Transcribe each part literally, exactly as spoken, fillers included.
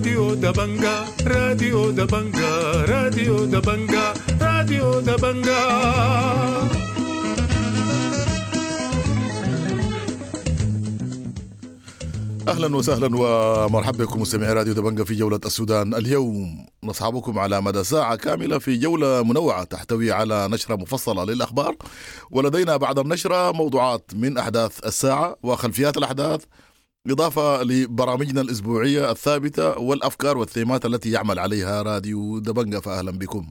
راديو دبنجا راديو دبنجا راديو دبنجا راديو دبنجا. أهلا وسهلا ومرحبا بكم مستمعي راديو دبنجا في جولة السودان. اليوم نصحبكم على مدى ساعة كاملة في جولة منوعة تحتوي على نشرة مفصلة للأخبار، ولدينا بعد النشرة موضوعات من أحداث الساعة وخلفيات الأحداث، إضافة لبرامجنا الأسبوعية الثابتة والأفكار والثيمات التي يعمل عليها راديو دبنجا. فأهلا بكم.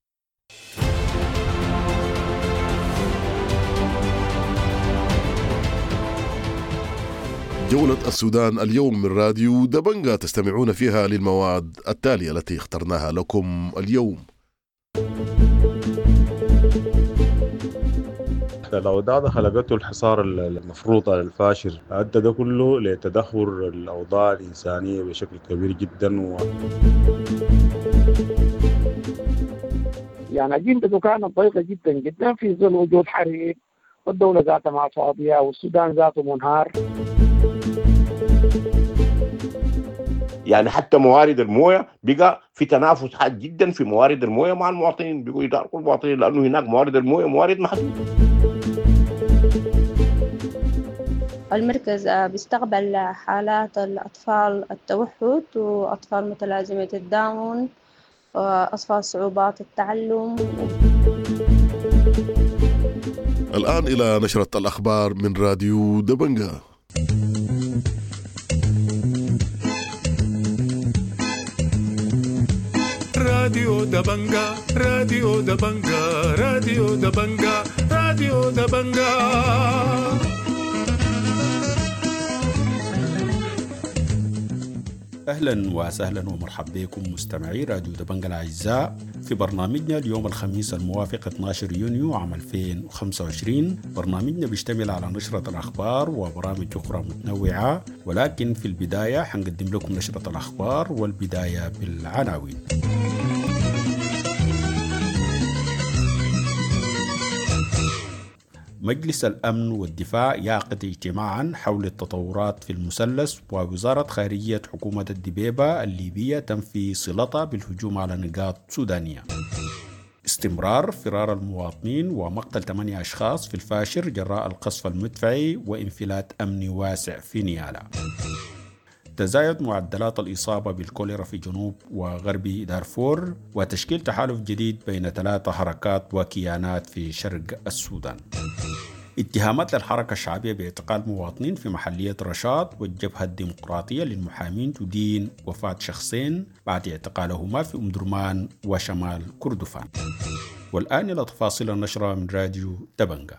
جولة السودان اليوم من راديو دبنجا تستمعون فيها للمواد التالية التي اخترناها لكم اليوم. الأوضاع ده خلقته الحصار المفروض على الفاشر، أدى ده كله لتدهور الأوضاع الإنسانية بشكل كبير جدا و... يعني أجندته كانت ضيقة جدا جدا في ظل وجود حريق والدولة ذاتها ما فاضية والسودان ذاته منهار. يعني حتى موارد المويه بقى في تنافس حاد جدا في موارد المويه مع المواطنين، بيقوا يداركوا المواطنين لانه هناك موارد المويه موارد محدوده. المركز بيستقبل حالات الأطفال التوحد وأطفال متلازمة الداون وأطفال صعوبات التعلم. الآن إلى نشرة الأخبار من راديو دبنجا. راديو دبنجا راديو دبنجا راديو دبنجا راديو دبنجا. أهلا وسهلا ومرحبا بكم مستمعي راديو دبنجا الأعزاء في برنامجنا اليوم الخميس الموافق اثني عشر يونيو عام ألفين وخمسة وعشرين. برنامجنا بيشتمل على نشرة الأخبار وبرامج أخرى متنوعة، ولكن في البداية حنقدم لكم نشرة الأخبار والبداية بالعناوين. مجلس الأمن والدفاع يعقد اجتماعا حول التطورات في المثلث، ووزارة خارجية حكومة الدبيبة الليبية تنفي صلتها بالهجوم على نقاط سودانية. استمرار فرار المواطنين ومقتل ثمانية أشخاص في الفاشر جراء القصف المدفعي وانفلات أمني واسع في نيالا. تزايد معدلات الإصابة بالكوليرا في جنوب وغرب دارفور، وتشكيل تحالف جديد بين ثلاث حركات وكيانات في شرق السودان. اتهامات للحركة الشعبية باعتقال مواطنين في محلية رشاد والجبهة الديمقراطية للمحامين تدين وفاة شخصين بعد اعتقالهما في أم درمان وشمال كردفان. والآن إلى تفاصيل النشرة من راديو دبنجا.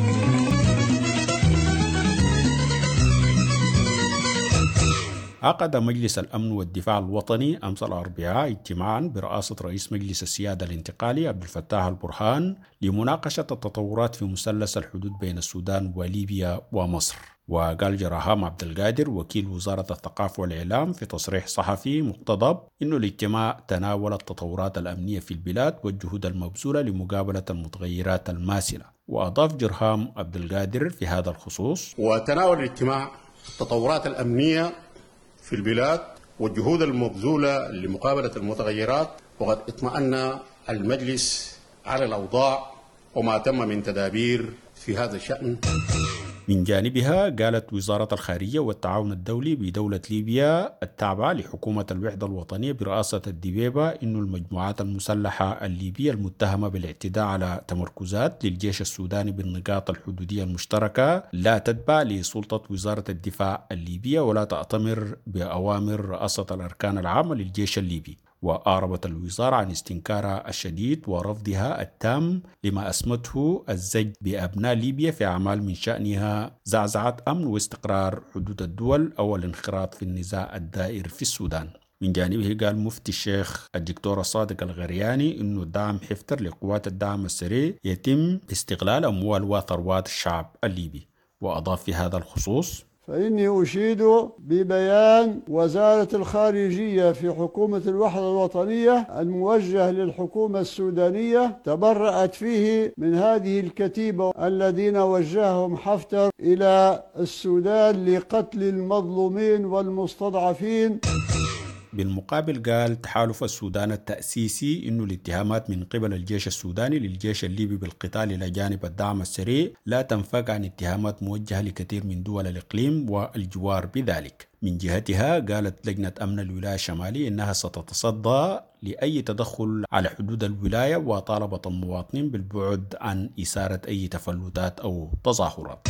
عقد مجلس الأمن والدفاع الوطني أمس الأربعاء اجتماعا برئاسة رئيس مجلس السيادة الانتقالي عبد الفتاح البرهان لمناقشة التطورات في مثلث الحدود بين السودان وليبيا ومصر. وقال جراهام عبد القادر وكيل وزارة الثقافة والإعلام في تصريح صحفي مقتضب إنه الاجتماع تناول التطورات الأمنية في البلاد والجهود المبذولة لمقابلة المتغيرات الماثلة. وأضاف جراهام عبد القادر في هذا الخصوص: وتناول الاجتماع التطورات الأمنية في البلاد والجهود المبذولة لمقابلة المتغيرات، وقد اطمأن المجلس على الأوضاع وما تم من تدابير في هذا الشأن. من جانبها قالت وزارة الخارجية والتعاون الدولي بدولة ليبيا التابعة لحكومة الوحدة الوطنية برئاسة الدبيبة إنه المجموعات المسلحة الليبية المتهمة بالاعتداء على تمركزات للجيش السوداني بالنقاط الحدودية المشتركة لا تتبع لسلطة وزارة الدفاع الليبية ولا تأتمر بأوامر رئاسة الأركان العامة للجيش الليبي. وأعربت الوزارة عن استنكارها الشديد ورفضها التام لما أسمته الزج بأبناء ليبيا في أعمال من شأنها زعزعة أمن واستقرار حدود الدول أو الانخراط في النزاع الدائر في السودان. من جانبه قال مفتي الشيخ الدكتور الصادق الغرياني إنه دعم حفتر لقوات الدعم السريع يتم استغلال أموال وثروات الشعب الليبي. وأضاف في هذا الخصوص: فإني أشيد ببيان وزارة الخارجية في حكومة الوحدة الوطنية الموجه للحكومة السودانية تبرأت فيه من هذه الكتيبة الذين وجههم حفتر إلى السودان لقتل المظلومين والمستضعفين. بالمقابل قال تحالف السودان التأسيسي إنه الاتهامات من قبل الجيش السوداني للجيش الليبي بالقتال إلى جانب الدعم السريع لا تنفك عن اتهامات موجهة لكثير من دول الإقليم والجوار بذلك. من جهتها قالت لجنة أمن الولاية الشمالية إنها ستتصدى لأي تدخل على حدود الولاية، وطالبت المواطنين بالبعد عن إثارة أي تفلتات أو تظاهرات.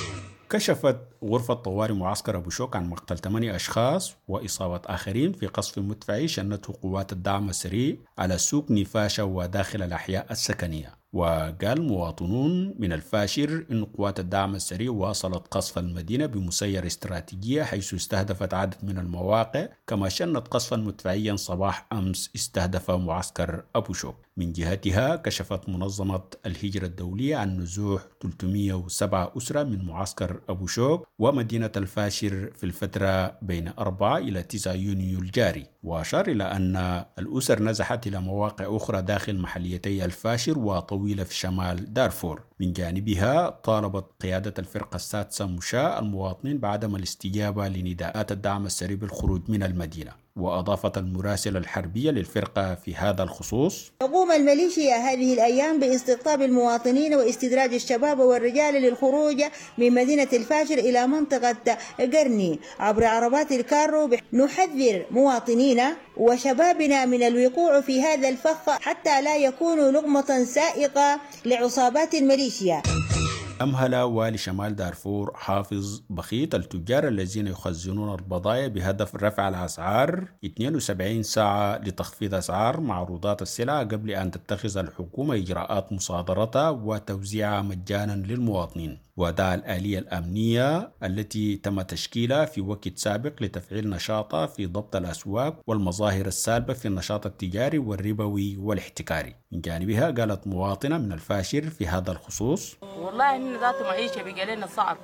كشفت غرفة طوارئ معسكر أبو شوك عن مقتل ثمانية أشخاص وإصابة آخرين في قصف مدفعي شنته قوات الدعم السريع على سوق نفاشة وداخل الأحياء السكنية. وقال مواطنون من الفاشر أن قوات الدعم السريع واصلت قصف المدينة بمسير استراتيجية حيث استهدفت عدد من المواقع، كما شنت قصفا مدفعيا صباح أمس استهدف معسكر أبو شوك. من جهتها كشفت منظمة الهجرة الدولية عن نزوح ثلاثمئة وسبعة أسرة من معسكر أبو شوك ومدينة الفاشر في الفترة بين أربعة إلى تسعة يونيو الجاري، وأشار إلى أن الأسر نزحت إلى مواقع أخرى داخل محليتي الفاشر وطويلة في شمال دارفور. من جانبها طالبت قيادة الفرقة السادسة مشاة المواطنين بعدم الاستجابة لنداءات الدعم السريع بالخروج من المدينة. وأضافت المراسلة الحربية للفرقة في هذا الخصوص: تقوم الميليشيا هذه الأيام باستقطاب المواطنين واستدراج الشباب والرجال للخروج من مدينة الفاشر إلى منطقة قرني عبر عربات الكارو. نحذر مواطنينا وشبابنا من الوقوع في هذا الفخ حتى لا يكونوا لقمة سائقة لعصابات الميليشيا. أمهل والي شمال دارفور حافظ بخيت التجار الذين يخزنون البضائع بهدف رفع الأسعار اثنتين وسبعين ساعة لتخفيض أسعار معروضات السلع قبل أن تتخذ الحكومة إجراءات مصادرتها وتوزيعها مجانا للمواطنين. ودعا الآلية الأمنية التي تم تشكيلها في وقت سابق لتفعيل نشاطها في ضبط الأسواق والمظاهر السالبة في النشاط التجاري والربوي والاحتكاري. من جانبها قالت مواطنة من الفاشر في هذا الخصوص: والله إن ذات معيشة بقى لنا صعب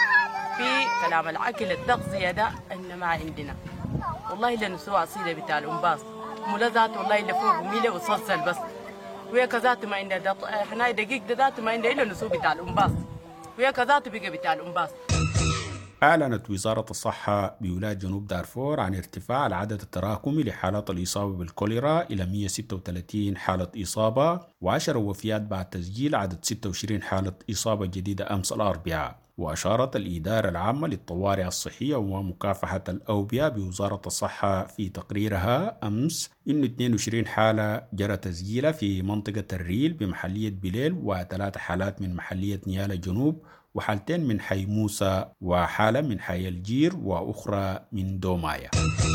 في كلام العقل التغذية ده إن ما عندنا والله إلا نسوى أصيلة بتاع الأنباص مولا ذات والله إلا فوق ميلة وصلصل بس ويا كذات ما عندنا إحنا دقيق ذات ما عندنا إلا نسوى بتاع الأنباص ويا كذات بقى بتاع الأنباص. أعلنت وزارة الصحة بولاية جنوب دارفور عن ارتفاع العدد التراكمي لحالات الإصابة بالكوليرا إلى مئة وستة وثلاثين حالة إصابة وعشر وفيات بعد تسجيل عدد ستة وعشرين حالة إصابة جديدة أمس الأربعاء. وأشارت الإدارة العامة للطوارئ الصحية ومكافحة الأوبئة بوزارة الصحة في تقريرها أمس إن اثنين وعشرين حالة جرى تسجيلها في منطقة الريل بمحلية بليل، وثلاث حالات من محلية نيالا جنوب، وحالتين من حي موسى، وحالة من حي الجير، وأخرى من دومايا.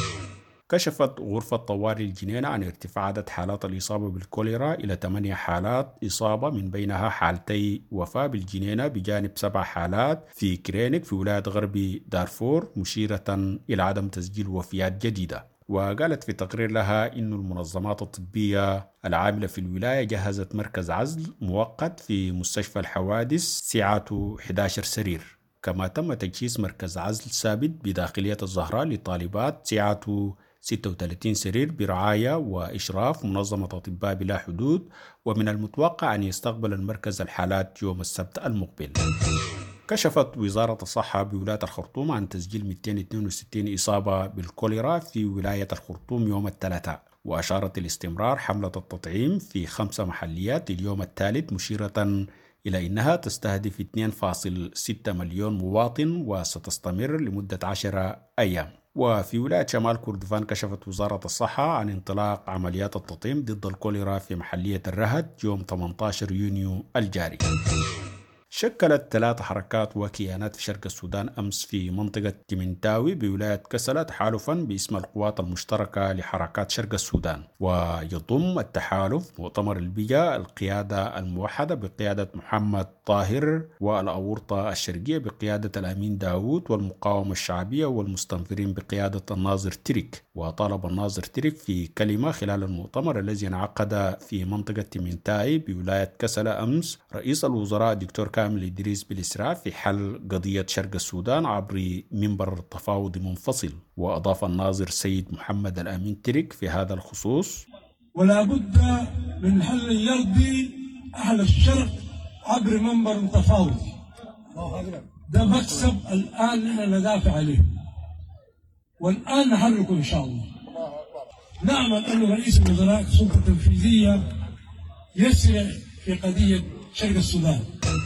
كشفت غرفة طوارئ الجنينة عن ارتفاع عدد حالات الإصابة بالكوليرا إلى ثمانية حالات إصابة، من بينها حالتي وفاة بالجنينة بجانب سبع حالات في كرينيك في ولاية غربي دارفور، مشيرة إلى عدم تسجيل وفيات جديدة. وقالت في تقرير لها إن المنظمات الطبية العاملة في الولاية جهزت مركز عزل مؤقت في مستشفى الحوادث سعته أحد عشر سرير، كما تم تجهيز مركز عزل ثابت بداخلية الزهراء لطالبات سعته ستة وثلاثين سرير برعاية وإشراف منظمة أطباء بلا حدود، ومن المتوقع أن يستقبل المركز الحالات يوم السبت المقبل. كشفت وزارة الصحة بولاية الخرطوم عن تسجيل مئتين واثنين وستين إصابة بالكوليرا في ولاية الخرطوم يوم الثلاثاء، وأشارت الاستمرار حملة التطعيم في خمس محليات اليوم الثالث، مشيرة إلى أنها تستهدف اثنين فاصلة ستة مليون مواطن وستستمر لمدة عشرة أيام. وفي ولاية شمال كردفان كشفت وزارة الصحة عن انطلاق عمليات التطعيم ضد الكوليرا في محلية الرهد يوم ثمانية عشر يونيو الجاري. شكلت ثلاث حركات وكيانات في شرق السودان أمس في منطقة تيمنتاوي بولاية كسلا تحالفا باسم القوات المشتركة لحركات شرق السودان، ويضم التحالف مؤتمر البيئة، القيادة الموحدة بقيادة محمد طاهر، والأورطة الشرقية بقيادة الأمين داود، والمقاومة الشعبية والمستنفرين بقيادة الناظر تريك. وطالب الناظر تريك في كلمة خلال المؤتمر الذي انعقد في منطقة تيمنتاوي بولاية كسلا أمس رئيس الوزراء دكتور كامل إدريس بالإسراف في حل قضية شرق السودان عبر منبر التفاوض منفصل. وأضاف الناظر سيد محمد الأمين تريك في هذا الخصوص: ولا بد من حل يرضي أهل الشرق عبر منبر تفاوضي. ده مكسب الآن ندافع عليه، والآن نحركه إن شاء الله. نأمل أن رئيس الوزراء كسلطة تنفيذية يسرع في قضية شرق السودان.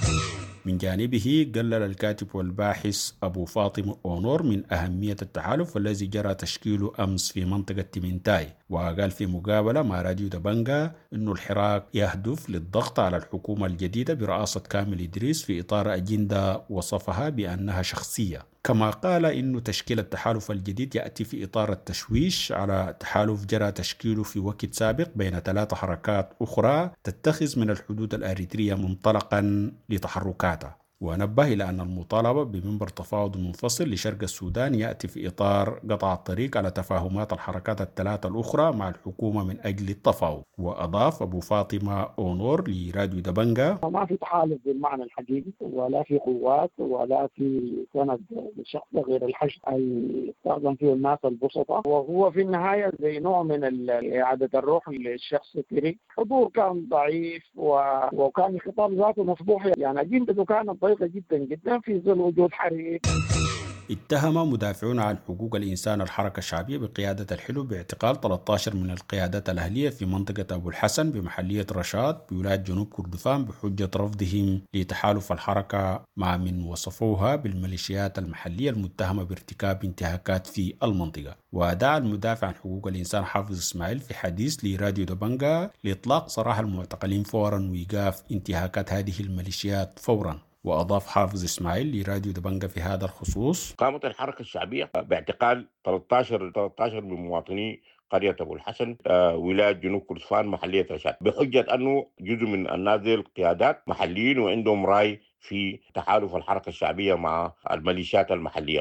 من جانبه قلل الكاتب والباحث أبو فاطمة أونور من أهمية التحالف الذي جرى تشكيله أمس في منطقة تيمنتاي، وقال في مقابلة مع راديو دبنجا أن الحراك يهدف للضغط على الحكومة الجديدة برئاسة كامل إدريس في إطار أجندة وصفها بأنها شخصية. كما قال إن تشكيل التحالف الجديد يأتي في إطار التشويش على تحالف جرى تشكيله في وقت سابق بين ثلاث حركات أخرى تتخذ من الحدود الأريترية منطلقا لتحركاتها. ونبه إلى أن المطالبة بمنبر تفاوض منفصل لشرق السودان يأتي في إطار قطع الطريق على تفاهمات الحركات الثلاثة الأخرى مع الحكومة من أجل التفاوض. وأضاف أبو فاطمة أونور لراديو دبنجا: ما في تحالف بالمعنى الحقيقي، ولا في قوات، ولا في سند لشخص غير الحشد أي يستخدم فيه الناس البسطة، وهو في النهاية زي نوع من إعادة الروح للشخص الكريم. حضور كان ضعيف وكان الخطاب ذاته مفضوح، يعني أجندته كانت ضعيفة جدا جدا في ظل وجود حريق. اتهم مدافعون عن حقوق الإنسان الحركة الشعبية بقيادة الحلو باعتقال ثلاثة عشر من القيادات الأهلية في منطقة أبو الحسن بمحلية رشاد بولاية جنوب كردفان بحجة رفضهم لتحالف الحركة مع من وصفوها بالميليشيات المحلية المتهمة بارتكاب انتهاكات في المنطقة. ودعا المدافع عن حقوق الإنسان حافظ إسماعيل في حديث لراديو دبنجا لإطلاق سراح المعتقلين فورا وإيقاف انتهاكات هذه الميليشيات فورا. وأضاف حافظ إسماعيل لراديو دبنجا في هذا الخصوص: قامت الحركة الشعبية باعتقال ثلاثة عشر من مواطني قرية أبو الحسن آه ولاية جنوب كردفان محلية رشاد بحجة أنه جزء من النازل قيادات محليين وعندهم رأي في تحالف الحركة الشعبية مع الميليشيات المحلية.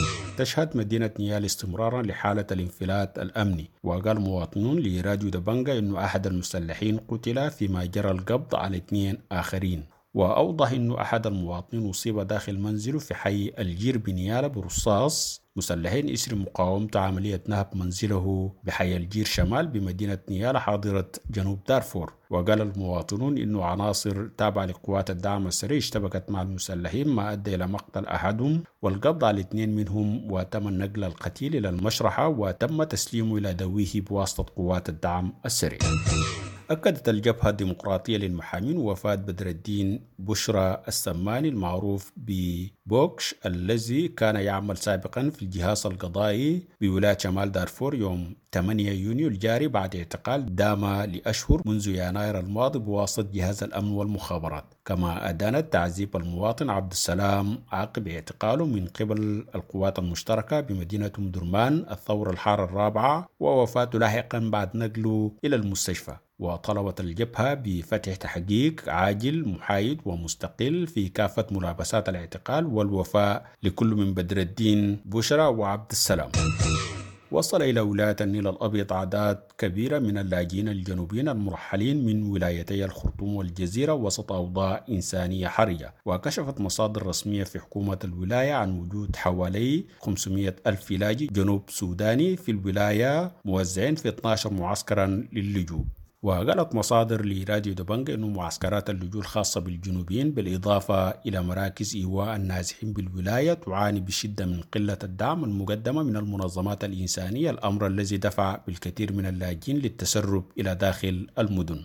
تشهد مدينة نيال استمرارا لحالة الانفلات الأمني. وقال مواطنون لراديو دبنجا أنه أحد المسلحين قتل فيما جرى القبض على اثنين آخرين. وأوضح أن أحد المواطنين أصيب داخل منزله في حي الجير بنيالة برصاص مسلحين إثر مقاومة عملية نهب منزله بحي الجير شمال بمدينة نيالة حاضرة جنوب دارفور. وقال المواطنون أن عناصر تابعة لقوات الدعم السريع اشتبكت مع المسلحين ما أدى إلى مقتل أحدهم والقبض على اثنين منهم، وتم نقل القتيل إلى المشرحة وتم تسليمه إلى دويه بواسطة قوات الدعم السريع. أكدت الجبهة الديمقراطية للمحامين وفاة بدر الدين بشرى السماني المعروف ببوكش الذي كان يعمل سابقا في الجهاز القضائي بولاية شمال دارفور يوم ثمانية يونيو الجاري بعد اعتقال دام لأشهر منذ يناير الماضي بواسطة جهاز الأمن والمخابرات. كما أدانت تعذيب المواطن عبد السلام عقب اعتقاله من قبل القوات المشتركة بمدينة أم درمان الثورة الحارة الرابعة ووفاته لاحقا بعد نقله إلى المستشفى. وطلبت الجبهة بفتح تحقيق عاجل محايد ومستقل في كافة ملابسات الاعتقال والوفاء لكل من بدر الدين بشرى وعبد السلام. وصل إلى ولاية النيل الأبيض أعداد كبيرة من اللاجئين الجنوبيين المرحلين من ولايتي الخرطوم والجزيرة وسط أوضاع إنسانية حرجة. وكشفت مصادر رسمية في حكومة الولاية عن وجود حوالي خمسمائة ألف لاجئ جنوب سوداني في الولاية موزعين في اثني عشر معسكرا للجوء. وقالت مصادر لراديو دبنجا أن معسكرات اللجوء الخاصة بالجنوبيين بالإضافة إلى مراكز إيواء النازحين بالولاية تعاني بشدة من قلة الدعم المقدمة من المنظمات الإنسانية، الأمر الذي دفع بالكثير من اللاجئين للتسرب إلى داخل المدن.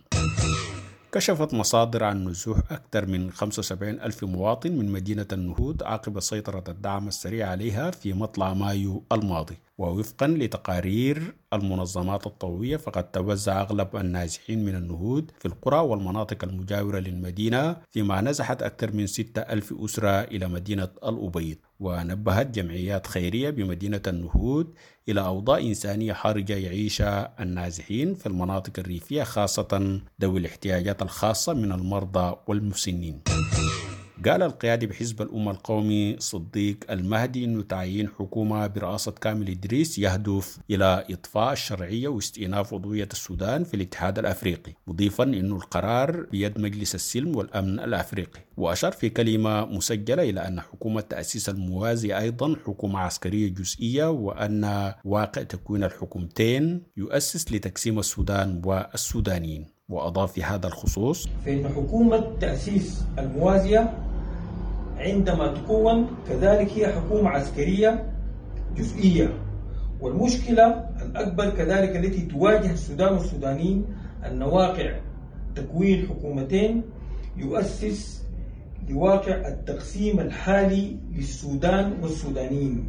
كشفت مصادر عن نزوح أكثر من خمسة وسبعين ألف مواطن من مدينة النهود عقب سيطرة الدعم السريع عليها في مطلع مايو الماضي. ووفقا لتقارير المنظمات الطوعية فقد توزع أغلب النازحين من النهود في القرى والمناطق المجاورة للمدينة، فيما نزحت أكثر من ستة ألف أسرة إلى مدينة الأبيض. ونبهت جمعيات خيرية بمدينة النهود إلى أوضاع إنسانية حرجة يعيشها النازحين في المناطق الريفية خاصة ذوي الاحتياجات الخاصة من المرضى والمسنين. قال القيادي بحزب الأمة القومي صديق المهدي أنه تعيين حكومة برئاسة كامل إدريس يهدف إلى إطفاء الشرعية واستئناف عضوية السودان في الاتحاد الأفريقي، مضيفا أنه القرار بيد مجلس السلم والأمن الأفريقي. وأشار في كلمة مسجلة إلى أن حكومة تأسيس الموازي أيضا حكومة عسكرية جزئية، وأن واقع تكوين الحكومتين يؤسس لتقسيم السودان والسودانيين. وأضاف في هذا الخصوص: فإن حكومة تأسيس الموازية عندما تكون كذلك هي حكومة عسكرية جزئية، والمشكلة الأكبر كذلك التي تواجه السودان والسودانيين أن واقع تكوين حكومتين يؤسس لواقع التقسيم الحالي للسودان والسودانيين.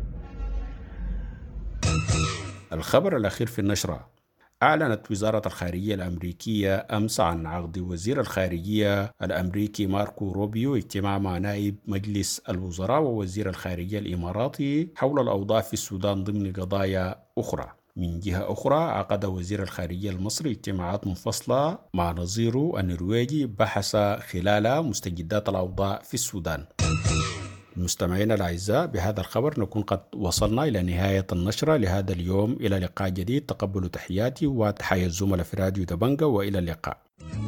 الخبر الأخير في النشرة: أعلنت وزارة الخارجية الأمريكية أمس عن عقد وزير الخارجية الأمريكي ماركو روبيو اجتماع مع نائب مجلس الوزراء ووزير الخارجية الإماراتي حول الأوضاع في السودان ضمن قضايا أخرى. من جهة أخرى، عقد وزير الخارجية المصري اجتماعات منفصلة مع نظيره النرويجي بحث خلالها مستجدات الأوضاع في السودان. مستمعينا الأعزاء، بهذا الخبر نكون قد وصلنا إلى نهاية النشرة لهذا اليوم. إلى لقاء جديد، تقبلوا تحياتي وتحية الزملاء في راديو دبنجة، وإلى اللقاء.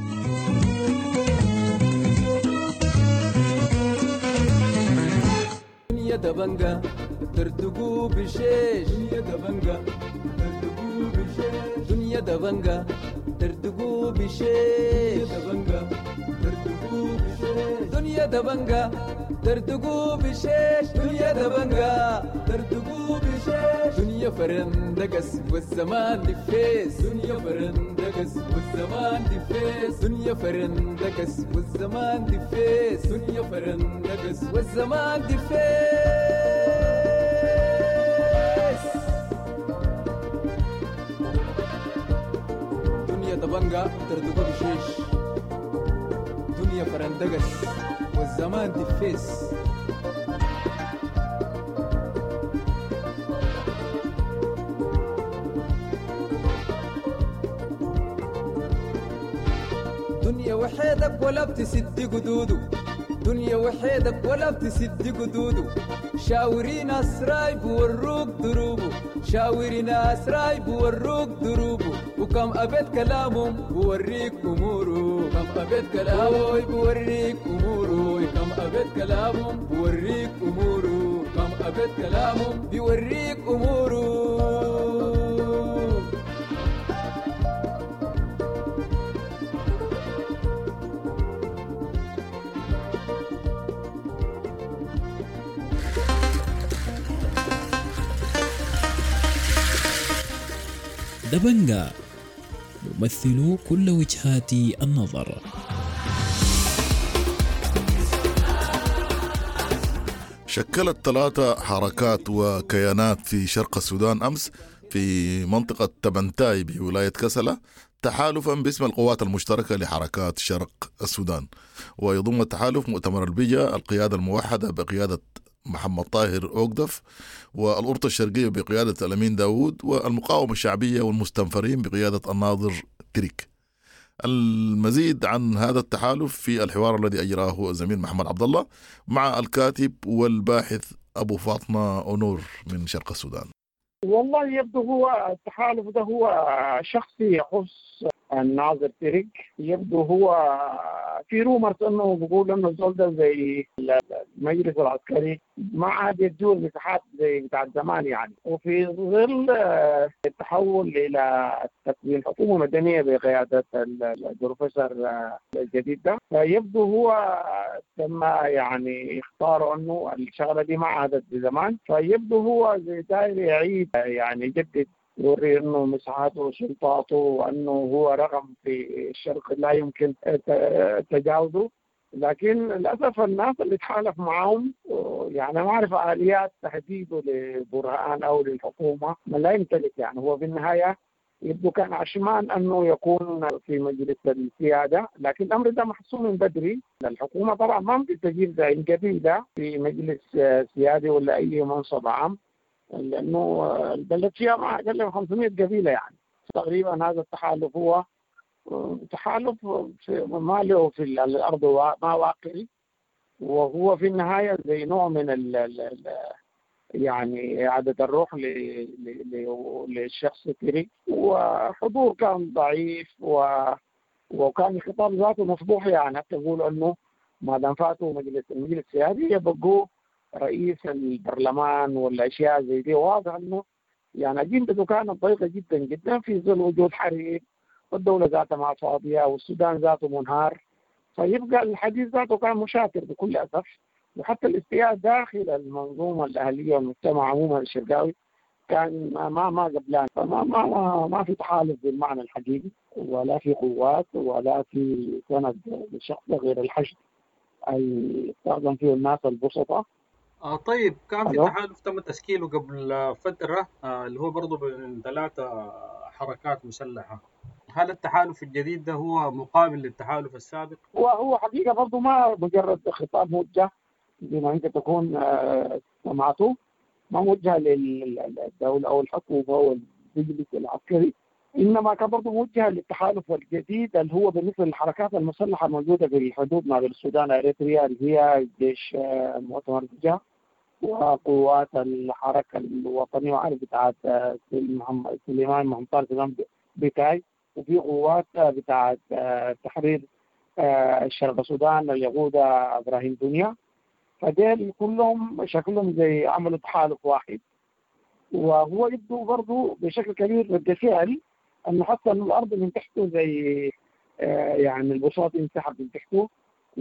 دنيا دبنجة ترتقوا بشيش، دنيا دبنجة ترتقوا بشيش، دنيا دبنجة ترتقوا بشيش، دبنجة ترتقوا بشيش، دنيا دبنجة ترتقوا بشيش، دنيا دبنجة ترتقوا بشيش، دنيا فرندقس والزمان دفيس، دنيا فرندقس والزمان دفيس، دنيا فرندقس والزمان دفيس، دنيا فرندقس والزمان دفيس. دنيا دبنجة ترتقوا بشيش، دنيا فرندقس والزمان دفيس. دنيا وحيدك ولا بتسد قدوده، دنيا وحيدك ولا بتسد قدوده، شاورين اسراي بوروك دروبه، شاورين اسراي بوروك دروبه، وكم ابد كلامهم بوريك اموره، كم ابد كلامهم بوريك اموره، كم ابد كلامهم بوريك اموره، كم ابد كلامهم بيوريك اموره. دبنجة يمثل كل وجهات النظر. شكلت ثلاثة حركات وكيانات في شرق السودان أمس في منطقة تبنتاي بولاية كسلة تحالفا باسم القوات المشتركة لحركات شرق السودان، ويضم التحالف مؤتمر البيجا، القيادة الموحدة بقيادة محمد طاهر أوقدف، والأورطة الشرقية بقيادة الأمين داود، والمقاومة الشعبية والمستنفرين بقيادة الناظر تريك. المزيد عن هذا التحالف في الحوار الذي أجراه الزميل محمد عبد الله مع الكاتب والباحث أبو فاطمة أونور من شرق السودان. والله يبدو هو التحالف ده هو شخصي يخص الناظر تريك. يبدو هو في رومرز انه بيقول انه الزول ده زي المجلس العسكري ما عاد يدوا المساحات زي بتاع زمان يعني، وفي ظل التحول الى تكوين حكومه مدنيه بقياده البروفيسور الجديد ده، فيبدو هو تم يعني اختاروا انه الشغله دي ما عادت بزمان، فيبدو هو زي داير يعيد يعني يجدد، يوري انه مساحاته وسلطاته وانه هو رقم في الشرق لا يمكن تجاوزه. لكن للاسف الناس اللي تحالف معهم يعني ما اعرف اليات تهديده لبرهان او للحكومه ما لا يمتلك، يعني هو في النهايه يبدو كان عشمان انه يكون في مجلس السياده، لكن الامر ده محسوم من بدري. الحكومه طبعا ما ممكن تجيب زعيم قبيله في مجلس سيادي ولا اي منصب عام، لانه البلد فيها ما اقل من خمسمائة قبيله يعني. تقريبا هذا التحالف هو تحالف ما له في الارض ما واقعي، وهو في النهايه زي نوع من ال ال يعني اعاده الروح للشخص تريك، وحضور كان ضعيف وكان الخطاب ذاته مفضوح، يعني حتى يقولوا انه ما دام فاتوا مجلس المجلس السيادي يبقوا رئيس البرلمان والاشياء زي دي. واضح انه يعني اجندته كانت ضيقه جدا جدا في ظل وجود حريق والدوله ذاتها ما فاضيه والسودان ذاته منهار، فيبقى الحديث ذاته كان مشاكر بكل اسف. وحتى الاستياء داخل المنظومه الاهليه والمجتمع عموما الشرقاوي كان ما ما قبلان، فما ما ما, ما في تحالف بالمعنى الحقيقي، ولا في قوات ولا في سند للشخص غير الحشد أي يستخدم فيه الناس البسطاء. آه طيب، كان في ألو؟ تحالف تم تشكيله قبل فترة آه اللي هو برضه بين ثلاثة حركات مسلحة. هل التحالف الجديد ده هو مقابل للتحالف السابق؟ هو هو حقيقة برضه ما مجرد خطاب موجه بما أنت تكون آه، سمعته، ما موجه للدولة أو الحكومة أو المجلس العسكري، إنما كان برضه موجه للتحالف الجديد اللي هو بالنسبة للحركات المسلحة الموجودة في الحدود ما بين السودان وإريتريا، اللي هي الجيش آه، المؤتمر الجاه وقوات الحركة الوطنية وعارف بتاعت آه، محمد- سليمان محمد طارق بتاعي، وفي قوات آه، بتاعت آه، تحرير آه، الشرق السودان اليهودا إبراهيم دنيا. فديل كلهم شكلهم زي عملوا تحالف واحد، وهو يبدو برضه بشكل كبير رد فعل انه حتى انه الارض من تحته زي آه، يعني البساط انسحب من تحته،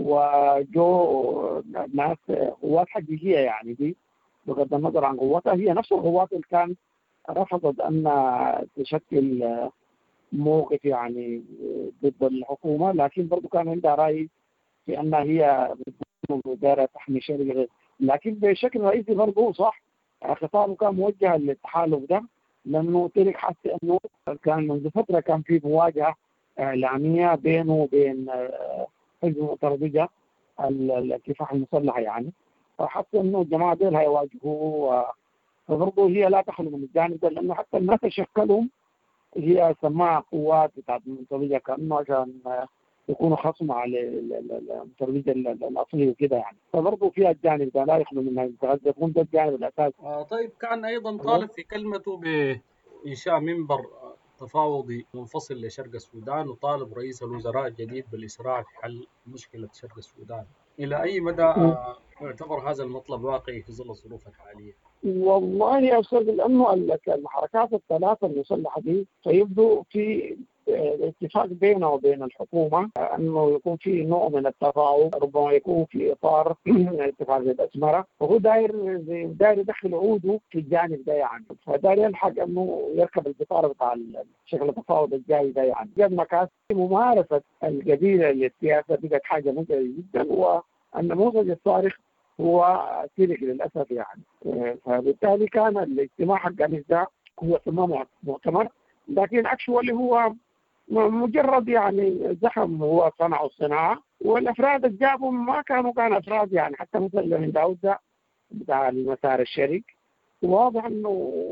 وجو ناس قوات حقيقيه يعني دي بغض النظر عن قوتها، هي نفس القوات اللي كان رفضت ان تشكل موقف يعني ضد الحكومه، لكن برضه كان عندها راي في انها هي دايره تحمي شرعي. لكن بشكل رئيسي برضه صح خطابه كان موجه للتحالف ده، لانه تلك حس انه كان منذ فتره كان في مواجهه اعلاميه بينه وبين حزب المتردجه الكفاح المسلحه يعني، فحس انه الجماعه دول هيواجهوا، فبرضه هي لا تخلو من الجانب ده، لانه حتى الناس شكلهم هي سماها قوات بتاعت المتردجه كانه عشان يكونوا خصم على المتردجه الاصلي وكده يعني، فبرضه فيها الجانب ده لا يخلو منها يتغذى، يكون ده الجانب الاساسي. آه طيب، كان أيضا طالب في كلمته بإنشاء منبر تفاوضي منفصل لشرق السودان، وطالب رئيس الوزراء الجديد بالإسراع في حل مشكلة شرق السودان. إلى أي مدى آه يعتبر هذا المطلب واقعي في ظل الظروف الحالية؟ والله يا أستاذ، لأنه الحركات الثلاثة المسلحة دي فيبدو في اتفاق بينه وبين الحكومة أنه يكون في نوع من التفاوض، ربما يكون في إطار اتفاق الأسمرة، وهو داير داير يدخل عوده في الجانب ده يعني، فداير يلحق أنه يركب القطار بتاع شكل التفاوض الجاي ده يعني. قد ما كانت ممارسة القبيلة للسياسة بقت حاجة مزعجة جدا، والنموذج الصارخ هو سيرك للأسف يعني. فبالتالي كان الاجتماع حق ده هو سماه مؤتمر، لكن اكشوالي هو مجرد يعني زخم هو صنعوا الصناعة، والأفراد اللي جابوا ما كانوا كان أفراد يعني، حتى مثل من داود ده بتاع المسار الشريك واضح أنه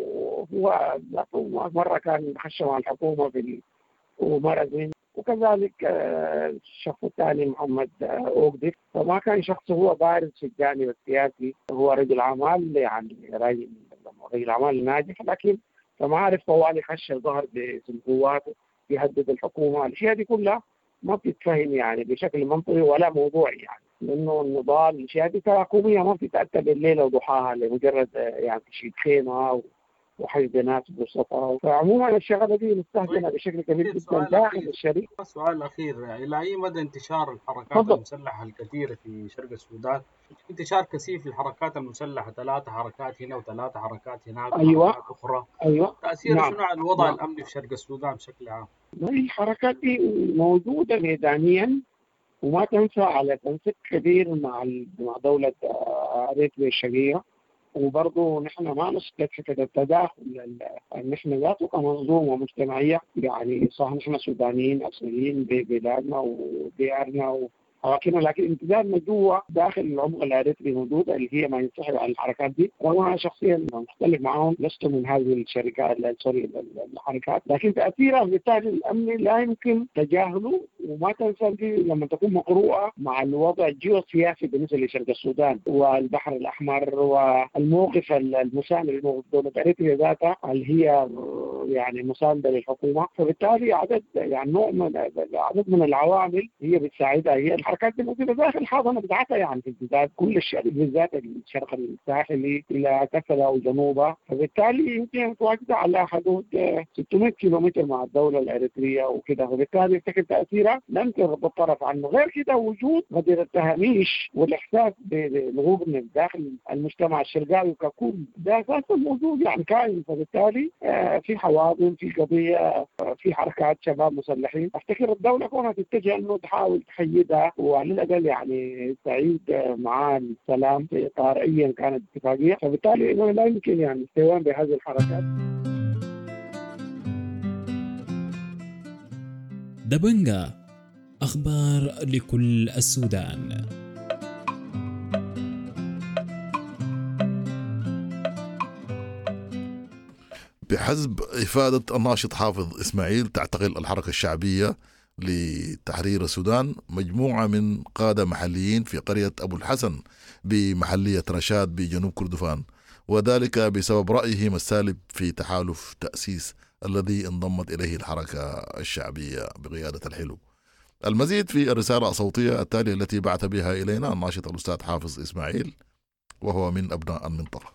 هو مرة كان محشم على الحكومة في ومرة زين، وكذلك الشخص الثاني محمد أوقدف، فما كان شخص هو بارز في الجانب السياسي، هو رجل أعمال يعني رجل رجل أعمال ناجح، لكن فما عرف طوالي خش ظهر بقوات يهدد الحكومة. الأشياء دي كلها ما بتتفهم يعني بشكل منطقي ولا موضوعي يعني، لأنه النضال الأشياء دي تراكمية ما بتتأتى بالليل وضحاها لمجرد يعني تشيد خيمة وحشد ناس بسطاء. فعموما الشغله دي مستهدفه بشكل كبير جدا داخل الشريك. سؤال اخير، الى اي مدى انتشار الحركات فضل. المسلحه الكثيره في شرق السودان، انتشار كثيف للحركات المسلحه، ثلاثه حركات هنا وثلاثه حركات هناك، أيوة. حركات اخرى، ايوه تاثير نعم. شنو على الوضع نعم. الامني في شرق السودان بشكل عام؟ الحركات دي موجوده ميدانيا وما تنسى على تنسيق كبير مع مع دوله اريتريا الشرقيه، وبرضه نحن ما نسكت حكايه التداخل، نحن ذاته كمنظومه مجتمعيه يعني، صح نحن سودانيين اصليين ببلادنا وديارنا وأماكننا، لكن امتدادنا جوا داخل العمق الاريتري موجود اللي هي ما ينسحب على الحركات دي، وانا شخصيا مختلف معهم، لست من هذه الشركات سوري الحركات، لكن تاثيرها بالتالي الامني لا يمكن تجاهله، وما تنسى دي لما تكون مقروءه مع الوضع الجيوسياسي بالنسبه لشرق السودان والبحر الاحمر والموقف المساند لموقف دوله اريتريا ذاتها اللي هي يعني مسانده للحكومه، فبالتالي عدد يعني نوع من عدد من العوامل هي بتساعدها، هي الحركة الحركات دي موجوده داخل الحاضنه بتاعتها، يعني في الجزائر كل الشرق بالذات الشرق الساحلي الى كسلا وجنوبها، فبالتالي يمكن متواجده على حدود ستمائة كيلومتر مع الدوله الاريتريه وكده، فبالتالي يفتكر تاثيرها لم تغض الطرف عنه. غير كده وجود غدير التهاميش والاحساس بالغرب من داخل المجتمع الشرقاوي ككل ده اساسا موجود يعني كائن، فبالتالي في حواضن، في قضيه، في حركات شباب مسلحين. افتكر الدوله كونها تتجه انه تحاول تحيدها وعلى الاقل يعني تعيد معاه السلام في اطار ايا كانت اتفاقيه، فبالتالي انه لا يمكن يعني استهوان بهذه الحركات. دبنجا، أخبار لكل السودان. بحسب إفادة الناشط حافظ إسماعيل، تعتقل الحركة الشعبية لتحرير السودان مجموعة من قادة محليين في قرية أبو الحسن بمحلية رشاد بجنوب كردفان، وذلك بسبب رأيهم السالب في تحالف تأسيس الذي انضمت إليه الحركة الشعبية بقيادة الحلو. المزيد في الرسالة الصوتية التالية التي بعث بها إلينا الناشط الأستاذ حافظ إسماعيل وهو من أبناء المنطقة.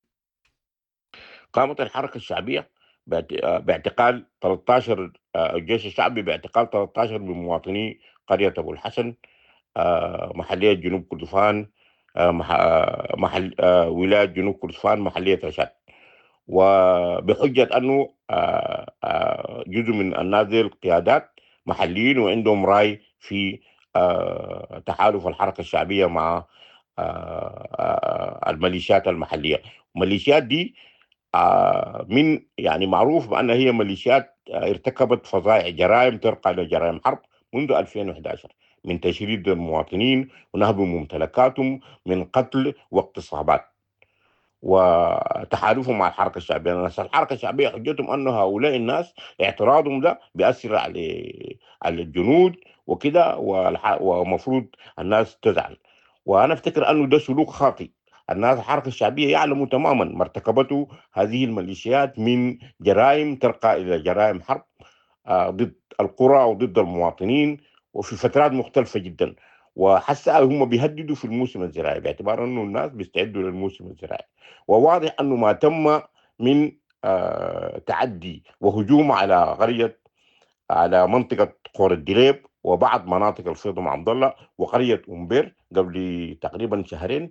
قامت الحركة الشعبية باعتقال ثلاثة عشر الجيش الشعبي باعتقال ثلاثة عشر من مواطني قرية أبو الحسن محلية جنوب كردفان محل ولاية جنوب كردفان محلية رشاد، وبحجة أنه جزء من النازل قيادات محليين وعندهم رأي في تحالف الحركة الشعبية مع الميليشيات المحلية. الميليشيات دي من يعني معروف بأنها هي ميليشيات ارتكبت فظائع جرائم ترقى إلى جرائم حرب منذ ألفين وأحد عشر، من تشريد المواطنين ونهب ممتلكاتهم، من قتل واغتصابات، وتحالفهم مع الحركة الشعبية. الناس الحركة الشعبية حجتهم أن هؤلاء الناس اعتراضهم ده بيأثر على على الجنود وكده، ومفروض الناس تزعل. وأنا أفتكر أنه ده سلوك خاطئ. الناس الحركة الشعبية يعلموا تماما ما ارتكبته هذه الميليشيات من جرائم ترقى إلى جرائم حرب ضد القرى وضد المواطنين وفي فترات مختلفة جدا، وحسا هم بيهددوا في الموسم الزراعي باعتبار أنه الناس بيستعدوا للموسم الزراعي، وواضح أنه ما تم من تعدي وهجوم على قرية على منطقة قور الدليب وبعض مناطق الفيض مع عبد الله وقرية أمبير قبل تقريبا شهرين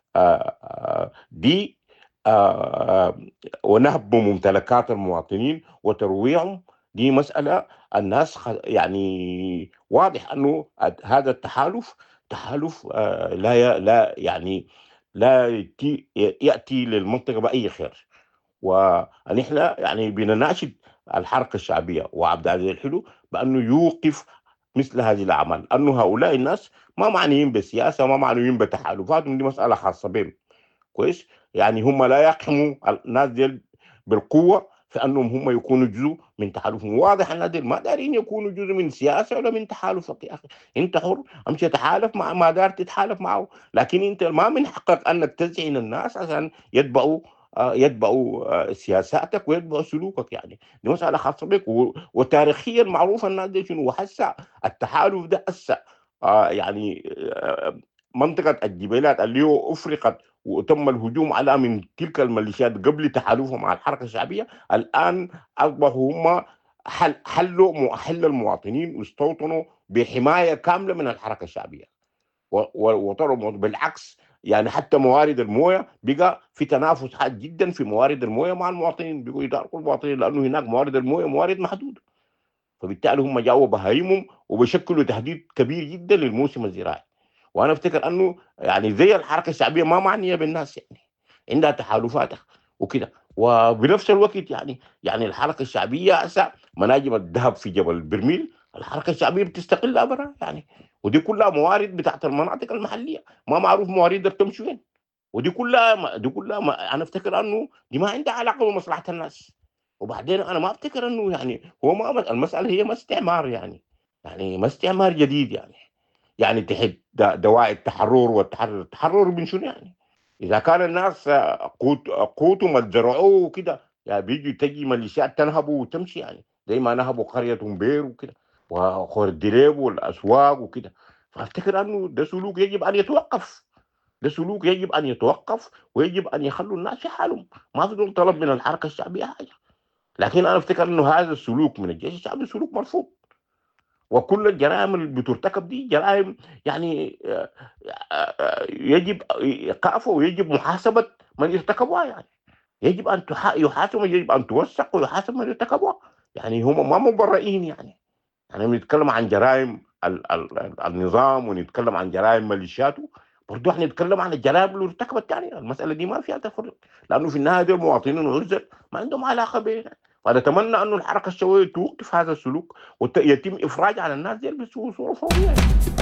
دي ونهب ممتلكات المواطنين وترويعهم، دي مسألة الناس يعني واضح أنه هذا التحالف تحالف لا لا يعني لا يأتي للمنطقة بأي خير. ونحن يعني بنناشد الحركة الشعبية وعبد العزيز الحلو بأنه يوقف مثل هذه الأعمال، أنه هؤلاء الناس ما معنيين بالسياسة وما معنيين بتحالفاتهم، دي مسألة خاصة بهم كويس. يعني هم لا يقحموا الناس دي بالقوة في أنهم هم يكونوا جزء من تحالفهم. واضح الناس دي ما دارين يكونوا جزء من سياسة ولا من تحالفك يا أخي، أنت حر، أمشي تحالف مع ما دار تتحالف معه، لكن أنت ما من حقك أنك تزعين الناس عشان يتبعوا يتبعوا سياساتك ويتبعوا سلوكك. يعني دي مسألة خاصة بك، وتاريخيا معروف الناس دي شنو. وحسا التحالف ده أسا يعني منطقة الجبيلات اللي هو أفرقت وتم الهجوم على من تلك الميليشيات قبل تحالفهم مع الحركة الشعبية، الآن أصبحوا هم حل حلوا محل المواطنين واستوطنوا بحماية كاملة من الحركة الشعبية، وطلعوا بالعكس. يعني حتى موارد المويه بقى في تنافس حاد جدا في موارد المويه مع المواطنين، بيقوا يداركوا المواطنين لانه هناك موارد المويه موارد محدوده، فبالتالي هم جاوا بهايمهم وبيشكلوا تهديد كبير جدا للموسم الزراعي. وانا افتكر انه يعني زي الحركه الشعبيه ما معنيه بالناس، يعني عندها تحالفات وكده. وبنفس الوقت يعني يعني الحركه الشعبيه هسه مناجم الذهب في جبل برميل الحركه الشعبيه بتستقلها برا يعني، ودي كلها موارد بتاعت المناطق المحليه، ما معروف موارد بتمشي وين، ودي كلها دي كلها ما انا افتكر انه دي ما عندها علاقه بمصلحه الناس. وبعدين انا ما افتكر انه يعني هو ما المساله هي ما استعمار، يعني يعني ما استعمار جديد، يعني يعني تحت دواعي التحرر والتحرر التحرر من شنو يعني؟ اذا كان الناس قوت قوتهم اتزرعوه وكده، يعني بيجي تجي ميليشيات تنهبوا وتمشي، يعني زي ما نهبوا قريه أمبير وكده وخور الدريب والاسواق وكده. فافتكر انه ده سلوك يجب ان يتوقف، ده سلوك يجب ان يتوقف ويجب ان يخلوا الناس في حالهم، ما في دول طلب من الحركه الشعبيه حاجه. لكن انا افتكر انه هذا السلوك من الجيش الشعبي سلوك مرفوض، وكل الجرائم اللي بترتكب دي جرائم يعني يجب ايقافها ويجب محاسبه من ارتكبوها. يعني يجب ان يحاسب، يجب ان توثق ويحاسب من ارتكبوها. يعني هم ما مبرئين. يعني يعني بنتكلم عن جرائم ال ال النظام ونتكلم عن جرائم ميليشياته، برضه احنا نتكلم عن الجرائم اللي ارتكبت. يعني المساله دي ما فيها تفرق، لانه في النهايه دول مواطنين وعزل ما عندهم علاقه بينا. فنتمنى انه الحركه الشعبيه توقف هذا السلوك ويتم افراج على الناس دي بصوره فوريه.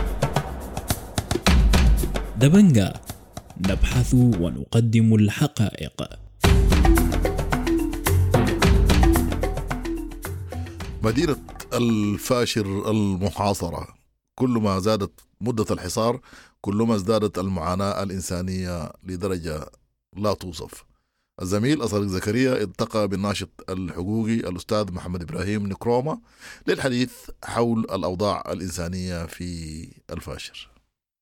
دبنجة نبحث ونقدم الحقائق. مدينة الفاشر المحاصرة، كلما زادت مدة الحصار كلما ازدادت المعاناة الإنسانية لدرجة لا توصف. الزميل أصدق زكريا التقى بالناشط الحقوقي الأستاذ محمد إبراهيم نكرومة للحديث حول الأوضاع الإنسانية في الفاشر.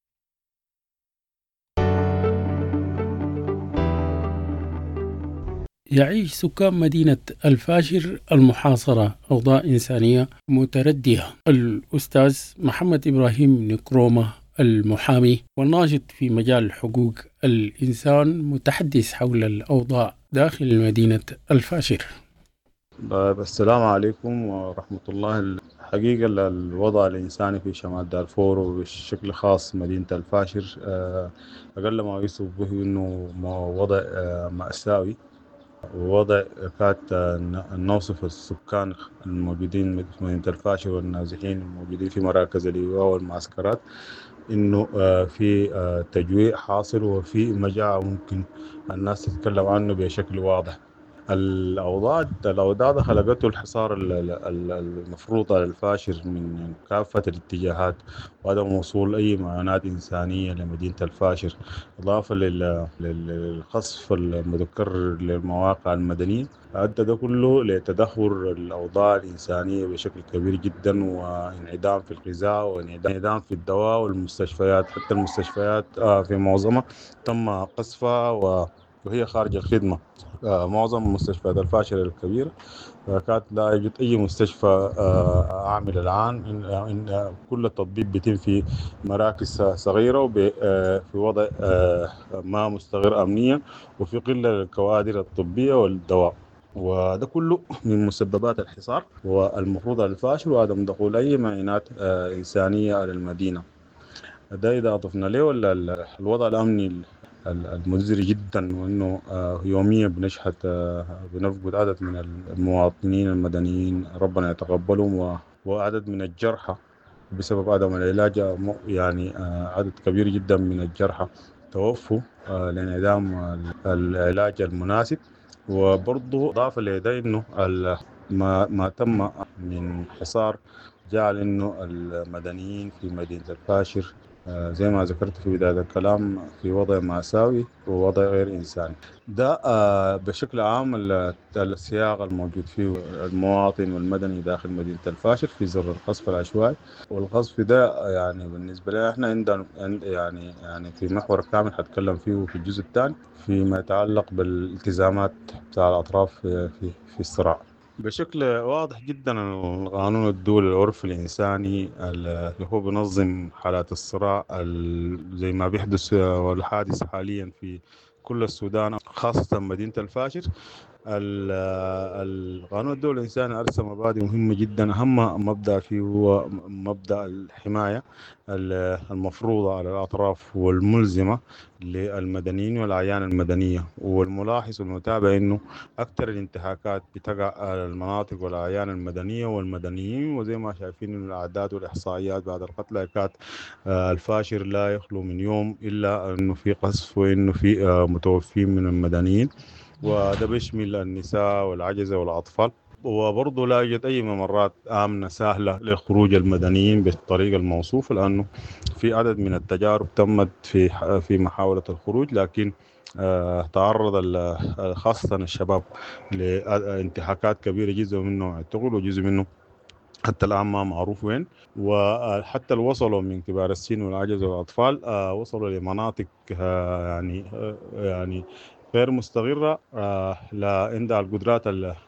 يعيش سكان مدينة الفاشر المحاصرة أوضاع إنسانية متردية. الأستاذ محمد إبراهيم نكرومة المحامي والناشط في مجال حقوق الإنسان متحدث حول الأوضاع داخل مدينة الفاشر. السلام عليكم ورحمة الله. الحقيقة الوضع الإنساني في شمال دارفور وبشكل خاص مدينة الفاشر أقل ما يوصف به أنه وضع مأساوي، ووضع كاد نوصف السكان الموجودين في مدينة الفاشر والنازحين الموجودين في مراكز اللواء والمعسكرات إنه في تجويع حاصل وفي مجاعة ممكن الناس تتكلم عنه بشكل واضح. الأوضاع الأوضاع خلقته الحصار المفروض على الفاشر من كافة الاتجاهات وعدم وصول أي معاناة إنسانية لمدينة الفاشر، إضافة للقصف المتكرر للمواقع المدنية، أدى ده كله لتدهور الأوضاع الإنسانية بشكل كبير جدا، وانعدام في الغذاء وانعدام في الدواء والمستشفيات. حتى المستشفيات في معظمها تم قصفها وهي خارج الخدمة. معظم مستشفيات الفاشر الكبيرة كانت لا يوجد أي مستشفى عامل الآن. إن كل التطبيق بيتم في مراكز صغيرة وفي وضع ما مستقر أمنيا وفي قلة للكوادر الطبية والدواء، وده كله من مسببات الحصار والمفروض على الفاشر وعدم دخول أي معينات إنسانية على المدينة. ده إذا أضفنا له الوضع الأمني المزري جدا، وانه يوميا بنشهد بنفقد عدد من المواطنين المدنيين ربنا يتقبلهم، وعدد من الجرحى بسبب عدم العلاج. يعني عدد كبير جدا من الجرحى توفوا لانعدام العلاج المناسب. وبرضه اضافه لده انه ما ما تم من حصار جعل انه المدنيين في مدينه الفاشر زي ما ذكرت في بداية الكلام في وضع مأساوي ووضع غير إنساني. ده بشكل عام السياق الموجود فيه المواطن والمدني داخل مدينة الفاشر في زر القصف العشوائي. والقصف ده يعني بالنسبة لنا احنا عندنا يعني يعني في محور كامل هتكلم فيه في الجزء الثاني فيما يتعلق بالالتزامات بتاع الأطراف في في, في الصراع. بشكل واضح جدا القانون الدولي العرف الإنساني اللي هو بنظم حالات الصراع زي ما بيحدث والحادث حاليا في كل السودان خاصة مدينة الفاشر. القانون الدولي الإنساني أرسم مبادئ مهمة جدا، أهم مبدأ فيه هو مبدأ الحماية المفروضة على الأطراف والملزمة للمدنيين والأعيان المدنية. والملاحظ والمتابع إنه أكثر الانتهاكات بتقع على المناطق والأعيان المدنية والمدنيين، وزي ما شايفين الأعداد والإحصائيات بعد القتلى كانت الفاشر لا يخلو من يوم إلا إنه في قصف وإنه في متوفين من المدنيين، وده بيشمل النساء والعجزة والأطفال. وبرضه لا يوجد أي ممرات آمنة سهلة لخروج المدنيين بالطريقة الموصوفة، لأنه في عدد من التجارب تمت في في محاولة الخروج، لكن آه تعرض خاصة الشباب لانتهاكات كبيرة، جزء منه اعتقل وجزء منه حتى الآن ما معروف وين. وحتى وصلوا من كبار السن والعجز والأطفال آه وصلوا لمناطق آه يعني آه يعني غير مستقرة آه عندها القدرات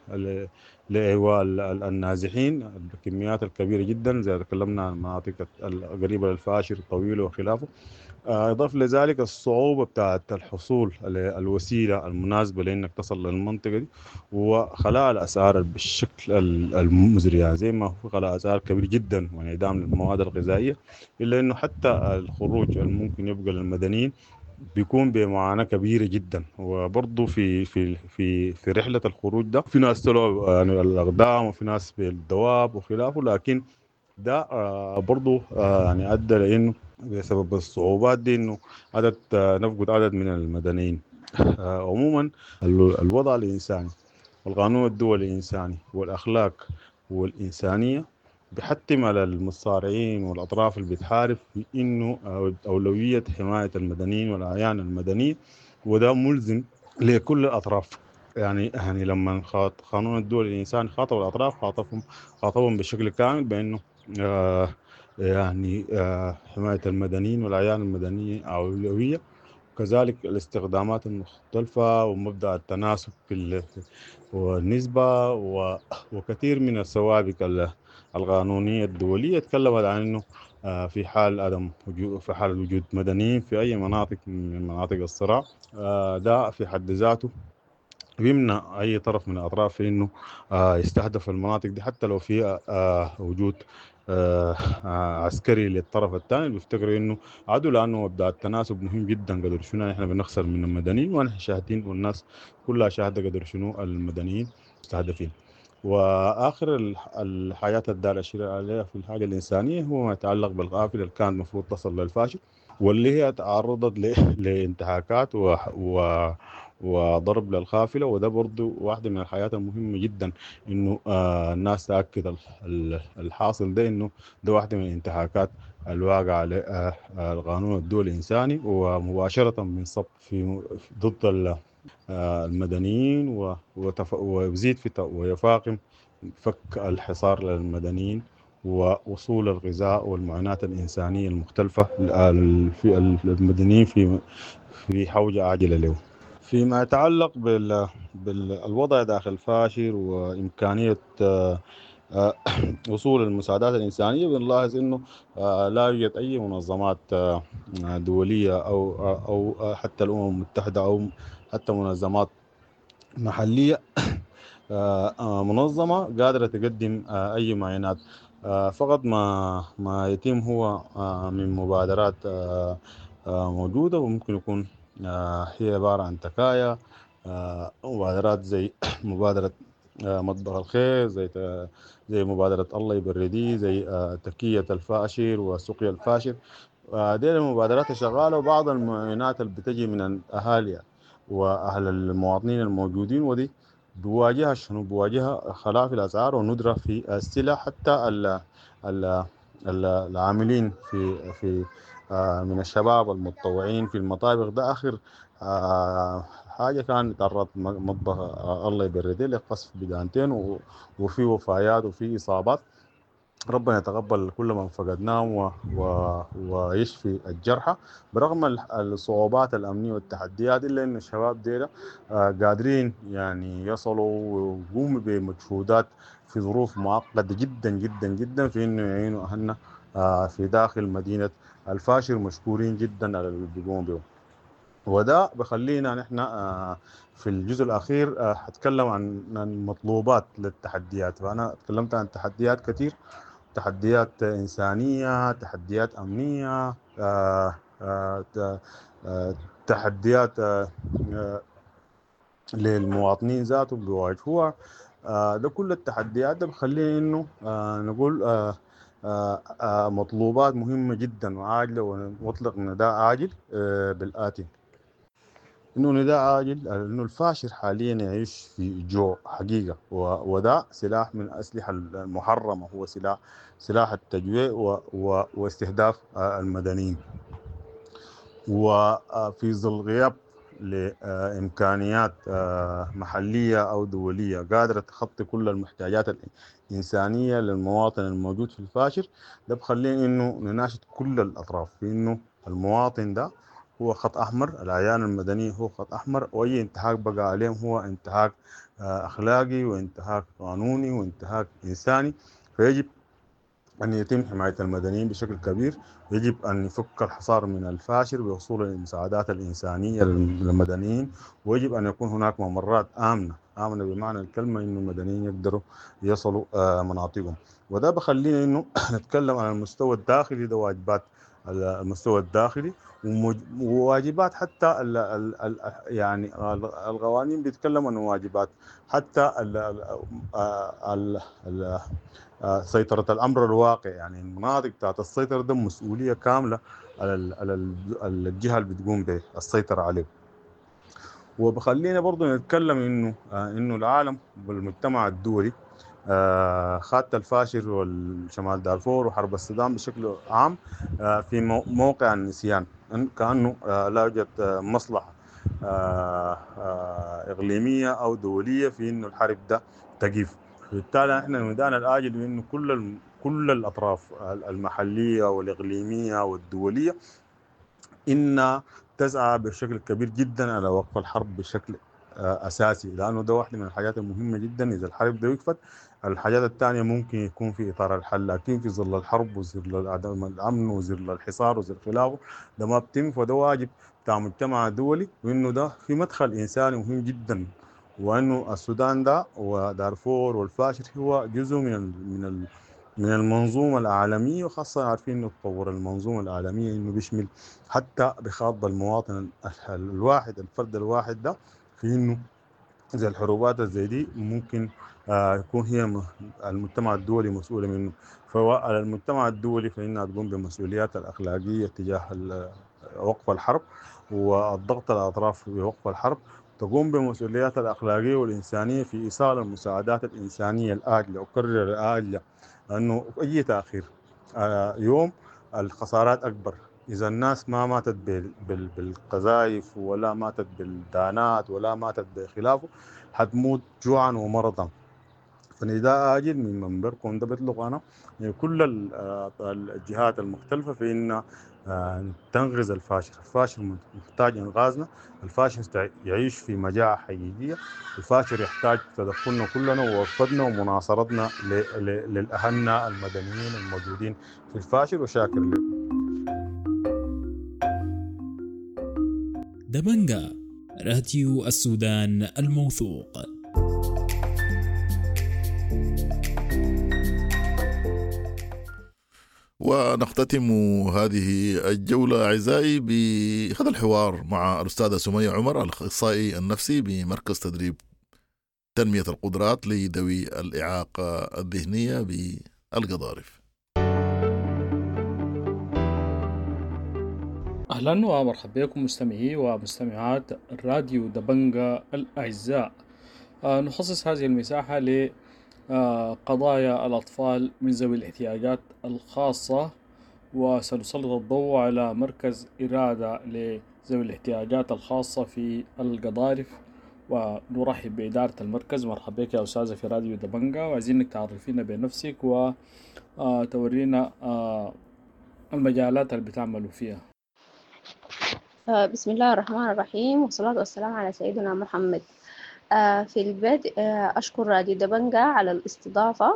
لإيواء النازحين بكميات الكبيرة جدا، زي تكلمنا عن المناطق القريبة للفاشر الطويلة وخلافه. إضافة لذلك الصعوبة بتاعت الحصول على الوسيلة المناسبة لأنك تصل للمنطقة دي، وخلاء الأسعار بالشكل المزري، يعني زي ما هو خلاء أسعار كبير جدا وانعدام للمواد الغذائية، إلا أنه حتى الخروج الممكن يبقى للمدنيين بيكون بمعاناة كبيرة جدا. وبرضه في في في في رحلة الخروج ده في ناس طلعوا يعني الأقدام وفي ناس بالدواب وخلافه، لكن ده برضه يعني أدى لأنه بسبب الصعوبات دي انه عدد نفقد عدد من المدنيين. عموما الوضع الانساني والقانون الدولي الانساني والاخلاق والانسانيه بحتم على المصارعين والاطراف اللي بتحارب في انه اولويه حمايه المدنيين والاعيان المدنيه، وده ملزم لكل الاطراف. يعني يعني لما قانون الدولي الانساني خاطب الاطراف خاطبهم خاطبهم بشكل كامل بانه آه يعني آه حماية المدنيين والأعيان المدنية أولوية، وكذلك الاستخدامات المختلفة ومبدأ التناسب في والنسبة وكثير من السوابق القانونية الدولية تكلمت عن أنه آه في حال عدم وجود في حال وجود مدنيين في أي مناطق من مناطق الصراع آه ده في حد ذاته بيمنع أي طرف من الأطراف في أنه آه يستهدف المناطق دي، حتى لو في آه وجود آه عسكري للطرف الثاني بيفتكروا انه عدو، لانه مبدا التناسب مهم جدا. قدر شنو احنا بنخسر من المدنيين ونحن شاهدين والناس كلها شاهده قدر شنو المدنيين مستهدفين. واخر الحاجات الدار اشير عليها في الحاجه الانسانيه هو ما يتعلق بالقافله اللي كانت المفروض تصل للفاشل، واللي هي تعرضت لانتهاكات و, و وضرب للقافله. وده برضو واحده من الحاجات المهمه جدا انه آه الناس تاكد الحاصل ده، انه ده واحده من الانتهاكات الواقع على آه القانون الدولي الانساني، ومباشره من صب في ضد آه المدنيين، ويزيد في ويفاقم فك الحصار للمدنيين ووصول الغذاء والمعونات الانسانيه المختلفه في المدنيين في في حوجه عاجله له. فيما يتعلق بال... بالوضع داخل فاشر وإمكانية وصول المساعدات الإنسانية، بنلاحظ أنه لا يوجد أي منظمات دولية أو أو حتى الأمم المتحدة أو حتى منظمات محلية منظمة قادرة تقدم أي معينات. فقط ما ما يتم هو من مبادرات موجودة، وممكن يكون هي عبارة عن تكايا مبادرات زي مبادرة مطبخ الخير، زي زي مبادرة الله يبردي، زي تكية الفاشر وسقيا الفاشر. دي المبادرات شغالة، وبعض المعينات اللي بتجي من الأهالي وأهل المواطنين الموجودين، ودي بواجهها شنو بواجهها خلاء في الأسعار وندرة في السلع. حتى ال ال العاملين في في من الشباب المتطوعين في المطابخ، ده آخر حاجة كان تعرض مطبخ الله يبرده لقصف بدانتين وفي وفيات وفي إصابات. ربنا يتقبل كل من فقدناه و... و... ويشفي الجرحى برغم الصعوبات الأمنية والتحديات، إلا إن الشباب ديلا قادرين يعني يصلوا ويقوموا بمجهودات في ظروف معقدة جدا جدا جدا في إنه يعينوا أهلنا في داخل مدينة الفاشر. مشكورين جدا على اللي بيقوموا به. وده بخلينا نحن في الجزء الأخير هتكلم عن المطلوبات للتحديات. فأنا تكلمت عن تحديات كتير، تحديات إنسانية، تحديات أمنية، تحديات للمواطنين ذاتهم بيواجهوها. ده كل التحديات ده بخلينا إنه نقول مطلوبات مهمة جدا وعاجلة، ونطلق نداء عاجل بالآتي. إنه نداء عاجل إنه الفاشر حاليا يعيش في جوع حقيقة، وده سلاح من الأسلحة المحرمة، هو سلاح سلاح التجويع واستهداف المدنيين. وفي ظل غياب لإمكانيات محلية أو دولية قادرة تخطي كل المحتاجات الإنسانية للمواطن الموجود في الفاشر، ده بخلينا إنه نناشد كل الأطراف في إنه المواطن ده هو خط أحمر، الأعيان المدنية هو خط أحمر، وأي انتهاك بقى عليهم هو انتهاك أخلاقي وانتهاك قانوني وانتهاك إنساني، فيجب أن يتم حماية المدنيين بشكل كبير. يجب أن يفك الحصار من الفاشر بوصول المساعدات الإنسانية للمدنيين، ويجب أن يكون هناك ممرات آمنة آمنة بمعنى الكلمة إنه المدنيين يقدروا يصلوا مناطقهم. وده بخلينا إنه نتكلم عن المستوى الداخلي، ده واجبات المستوى الداخلي وواجبات حتى ال ال ال يعني القوانين بيتكلم عن واجبات حتى ال ال ال سيطرة الأمر الواقع، يعني المناطق بتاعت السيطرة ده مسؤولية كاملة على على الجهة اللي بتقوم بالسيطرة عليه. وبخلينا برضو نتكلم إنه إنه العالم والمجتمع الدولي خاطة الفاشر والشمال دارفور وحرب السودان بشكل عام في موقع النسيان، كأنه لا يوجد مصلحة إقليمية أو دولية في إنه الحرب ده تقيف. بالتالي احنا الميدان الآجل إنه كل كل الأطراف المحلية والإقليمية والدولية إنها تسعى بشكل كبير جدا على وقف الحرب بشكل أساسي، لأنه ده واحدة من الحاجات المهمة جدا. إذا الحرب ده وقفت الحاجات الثانية ممكن يكون في إطار الحل، لكن في ظل الحرب وظل عدم الأمن وظل الحصار وظل خلافه ده ما بتم، فده واجب بتاع مجتمع دولي، وإنه ده في مدخل إنساني مهم جدا، وانه السودان ده ودارفور والفاشر هو جزء من من من المنظومه العالميه، وخاصه عارفين انه تطور المنظومه العالميه انه بيشمل حتى بخاطب المواطن الواحد الفرد الواحد ده في انه زي الحروبات زي دي ممكن آه يكون هي المجتمع الدولي مسؤول منه. فعلى المجتمع الدولي فإنها تقوم بمسؤوليات الأخلاقية تجاه وقف الحرب والضغط على الأطراف بوقف الحرب، تقوم بمسؤوليات الأخلاقية والإنسانية في إيصال المساعدات الإنسانية الآجلة. أكرر الآجلة، لأنه أي تأخير آه يوم الخسارات أكبر. إذا الناس ما ماتت بالقذائف ولا ماتت بالدانات ولا ماتت بخلافه حتموت جوعا ومرضا. فنداء آجل من منبركم ده بيطلق أنا يعني كل الجهات المختلفة في إن تنغز الفاشل. الفاشل محتاج إنغازنا، الفاشل يعيش في مجاعة حقيقية، الفاشل يحتاج تدخلنا كلنا ووقفتنا ومناصرتنا للأهلنا المدنيين الموجودين في الفاشل. وشاكر لكم. دبنجا راديو السودان الموثوق. ونختتم هذه الجولة أعزائي بهذا الحوار مع الأستاذة سمية عمر، الأخصائي النفسي بمركز تدريب تنمية القدرات لذوي الإعاقة الذهنية بالقضارف. أهلا ومرحبا بكم مستمعي ومستمعات راديو دبنجا الأعزاء. آه نخصص هذه المساحة لقضايا الأطفال من ذوي الاحتياجات الخاصة، وسنسلط الضوء على مركز إرادة لذوي الاحتياجات الخاصة في القضارف، ونرحب بإدارة المركز. مرحبا بك يا أستاذة في راديو دبنجا، وعايزينك تعرفينا بنفسك وتورينا المجالات اللي بتعملوا فيها. بسم الله الرحمن الرحيم، والصلاة والسلام على سيدنا محمد. في البدء أشكر راديو دبنجا على الاستضافة.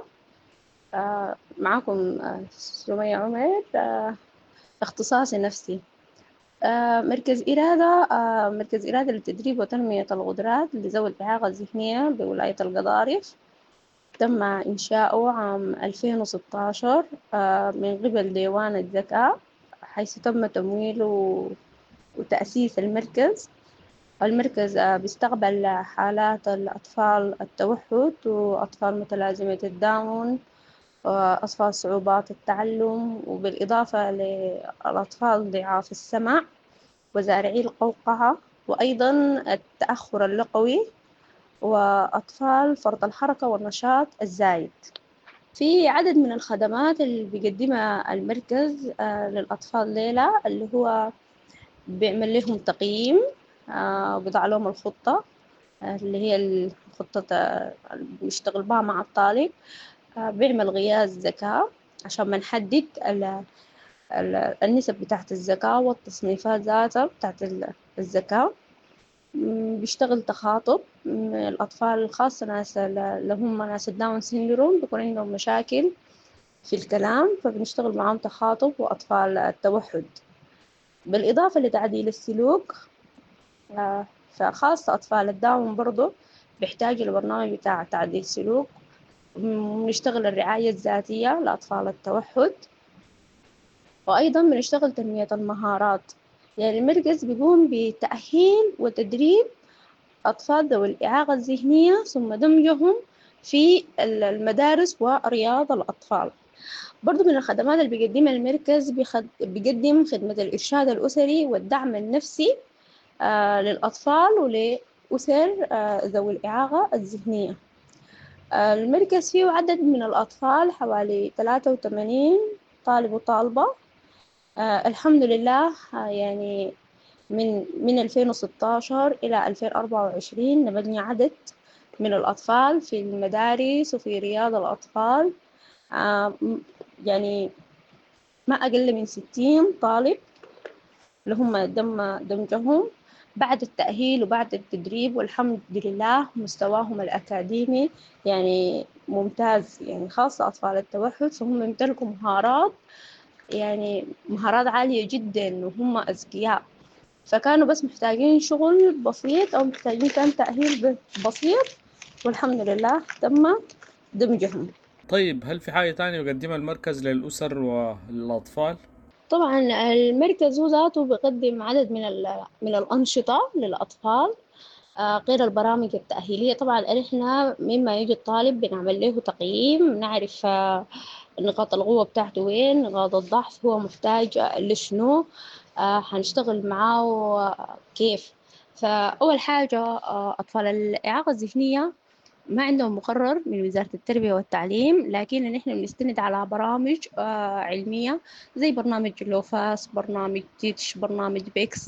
معكم سمية عمر، اختصاصي نفسي. مركز إرادة مركز إرادة للتدريب وتنمية القدرات لذوي الإعاقة الذهنية بولاية القضارف، تم إنشاؤه عام ألفين وستة عشر من قبل ديوان الذكاء، حيث تم تمويله وتأسيس المركز. المركز بيستقبل حالات الأطفال التوحد وأطفال متلازمة الداون وأطفال صعوبات التعلم، وبالإضافة للأطفال ضعاف السمع وزارعي القوقعة، وأيضا التأخر اللغوي وأطفال فرط الحركة والنشاط الزايد. في عدد من الخدمات اللي بيقدمها المركز للأطفال ليلة، اللي هو بيعمل لهم تقييم آه، بضع لهم الخطة آه، اللي هي الخطة اللي بنشتغل بها مع الطالب. آه، بيعمل غياز ذكاء عشان ما نحدد ال- ال- النسب بتاعت الذكاء والتصنيفات ذاتها بتاعت ال- الذكاء. م، بيشتغل تخاطب م، الأطفال الخاصة ناس ال- اللي هم ناس الداون سيندروم بيكون عندهم مشاكل في الكلام، فبنشتغل معاهم تخاطب وأطفال التوحد. بالإضافة لتعديل السلوك، آه، فخاصة أطفال الداون برضو بيحتاجوا لبرنامج بتاع تعديل سلوك. بنشتغل الرعاية الذاتية لأطفال التوحد، وأيضا بنشتغل تنمية المهارات. يعني المركز بيقوم بتأهيل وتدريب أطفال ذوي الإعاقة الذهنية ثم دمجهم في المدارس ورياض الأطفال. برضو من الخدمات اللي بيقدمها المركز بيخد... بيقدم خدمة الإرشاد الأسري والدعم النفسي آه للأطفال ولأسر آه ذوي الإعاقة الذهنية. آه المركز فيه عدد من الأطفال حوالي ثلاثة وثمانين طالب وطالبة. آه الحمد لله آه يعني من من ألفين وستة عشر إلى ألفين وأربعة وعشرين نبني عدد من الأطفال في المدارس وفي رياض الأطفال، آه يعني ما أقل من ستين طالب اللي هم دم دمجهم بعد التأهيل وبعد التدريب، والحمد لله مستواهم الأكاديمي يعني ممتاز. يعني خاصة أطفال التوحد فهم يمتلكوا مهارات يعني مهارات عالية جدا وهم أذكياء، فكانوا بس محتاجين شغل بسيط أو محتاجين كان تأهيل بسيط، والحمد لله تم دمجهم. طيب هل في حاجة تانية يقدمها المركز للأسر والأطفال؟ طبعا المركز هو ذاته بيقدم عدد من من الأنشطة للأطفال آه غير البرامج التأهيلية. طبعا إحنا مما يجي الطالب بنعمل له تقييم، نعرف آه نقاط القوة بتاعته وين، نقاط الضعف هو محتاج لشنو، آه هنشتغل معاه كيف. فأول حاجة آه أطفال الإعاقة الذهنية ما عندهم مقرر من وزارة التربية والتعليم، لكن نحن بنستند على برامج آه علمية زي برنامج لوفاس، برنامج تيتش، برنامج بيكس.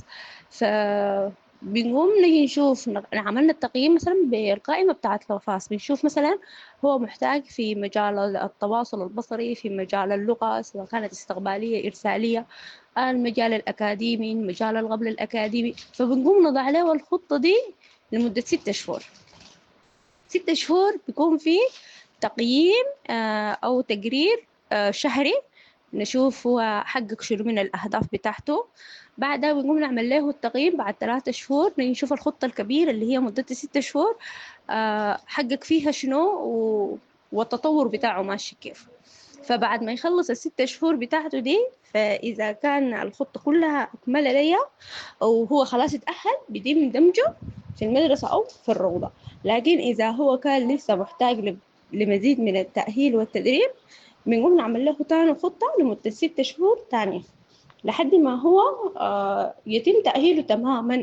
فبنقوم نجي نشوف عملنا التقييم مثلا بالقائمة بتاعة لوفاس، بنشوف مثلا هو محتاج في مجال التواصل البصري، في مجال اللغة سواء كانت استقبالية إرسالية، المجال الأكاديمي، المجال القبل الأكاديمي، فبنقوم نضع له الخطة دي لمدة ستة شهور. ستة شهور بيكون في تقييم أو تقرير شهري نشوف هو حقق شنو من الأهداف بتاعته. بعدها بنقوم نعمل له التقييم بعد ثلاثة شهور، نشوف الخطة الكبيرة اللي هي مدة ستة شهور حقق فيها شنو والتطور بتاعه ماشي كيف. فبعد ما يخلص الستة شهور بتاعته دي، فإذا كان الخطة كلها أكمل ليها أو هو خلاص اتأهل بيتم دمجه في المدرسة أو في الروضة. لكن إذا هو كان لسه محتاج لمزيد من التأهيل والتدريب بنقوم نعمل له تاني خطة لمدة ستة شهور تانية لحد ما هو آه يتم تأهيله تماما.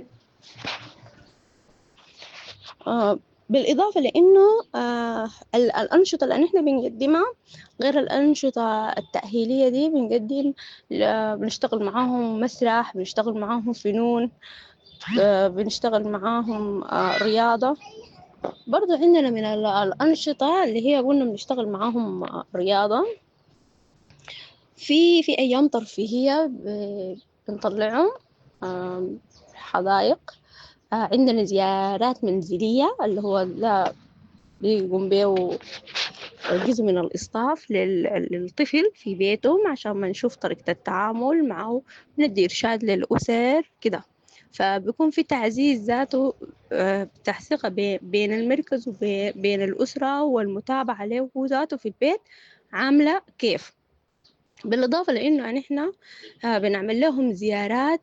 آه بالإضافة لأنه آه الأنشطة اللي نحن بنقدمها غير الأنشطة التأهيلية دي، بنقدم بنشتغل معاهم مسرح، بنشتغل معاهم فنون، آه بنشتغل معاهم آه رياضة. برضو عندنا من الأنشطة اللي هي قلنا بنشتغل معاهم رياضة، في في أيام ترفيهية بنطلعهم حدائق، عندنا زيارات منزلية اللي هو ده بيقوم بيه جزء من الإصطاف للطفل في بيتهم عشان ما نشوف طريقة التعامل معه، ندي إرشاد للأسر كده. فبيكون في تعزيز ذاته بتاع ثقة بين المركز وبين الأسرة والمتابعة له ذاته في البيت عاملة كيف. بالإضافة لأنه نحن بنعمل لهم زيارات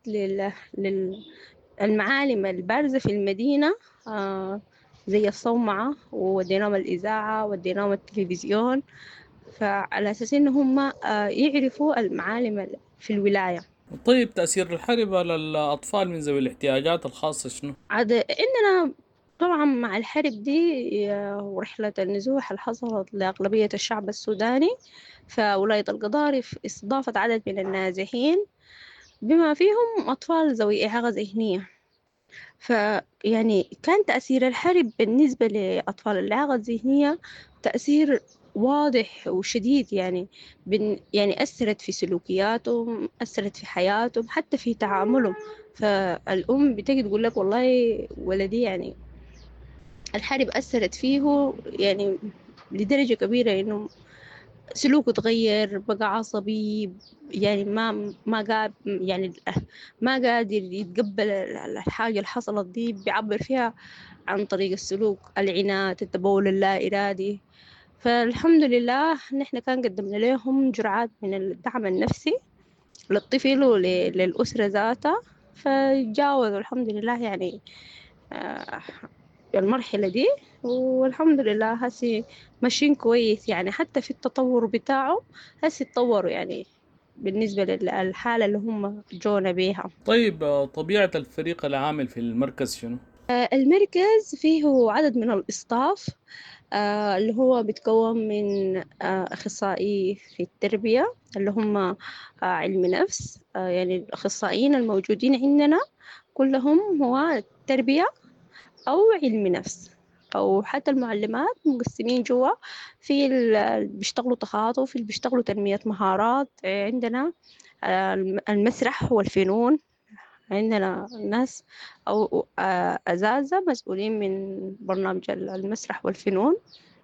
للمعالم البارزة في المدينة زي الصومعة، وديناهم الإذاعة وديناهم التلفزيون، فعلى أساس إنهم يعرفوا المعالم في الولاية. طيب تأثير الحرب على الأطفال من ذوي الاحتياجات الخاصة شنو؟ عاد عندنا طبعا مع الحرب دي ورحلة النزوح اللي حصلت لأغلبية الشعب السوداني، فولاية القضارف استضافت عدد من النازحين بما فيهم أطفال ذوي إعاقة ذهنية. فيعني كان تأثير الحرب بالنسبة لأطفال الإعاقة الذهنية تأثير واضح وشديد، يعني بن يعني أثرت في سلوكياتهم، أثرت في حياتهم، حتى في تعاملهم. فالأم بتجي تقول لك والله ولدي يعني الحرب أثرت فيه يعني لدرجة كبيرة إنه سلوكه تغير، بقى عصبي، يعني ما ما قاد يعني ما قادر يتقبل الحاجة اللي حصلت دي، بيعبر فيها عن طريق السلوك، العناد، التبول اللا إرادي. فالحمد لله نحن كان قدمنا لهم جرعات من الدعم النفسي للطفل وللأسرة ذاتها، فجاوزوا الحمد لله يعني آه المرحلة دي، والحمد لله هسي ماشيين كويس، يعني حتى في التطور بتاعه هسي تطوروا يعني بالنسبة للحالة اللي هم جونا بيها. طيب طبيعة الفريق العامل في المركز شنو؟ المركز فيه عدد من الإصطاف آه اللي هو بيتكون من آه أخصائي في التربية اللي هم آه علم نفس، آه يعني الأخصائيين الموجودين عندنا كلهم هو تربية أو علم نفس، أو حتى المعلمات مقسمين جوا في اللي بيشتغلوا تخاطب، في اللي بيشتغلوا تنمية مهارات. عندنا المسرح والفنون، عندنا ناس أو أزازة مسؤولين من برنامج المسرح والفنون.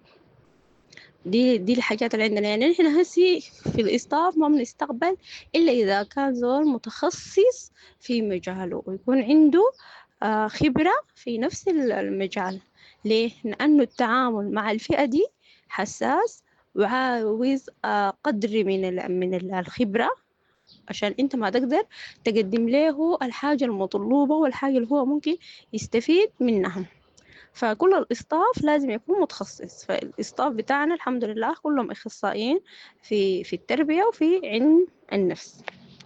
دي دي الحاجات اللي عندنا. يعني نحن هسي في الإصطاف ما بنستقبل إلا إذا كان زول متخصص في مجاله ويكون عنده خبرة في نفس المجال. ليه؟ لأنه التعامل مع الفئة دي حساس وعاوز قدر من من الخبرة عشان أنت ما تقدر تقدم له الحاجة المطلوبة والحاجة اللي هو ممكن يستفيد منها. فكل الإصطاف لازم يكون متخصص. فالإصطاف بتاعنا الحمد لله كلهم أخصائيين في في التربية وفي علم النفس.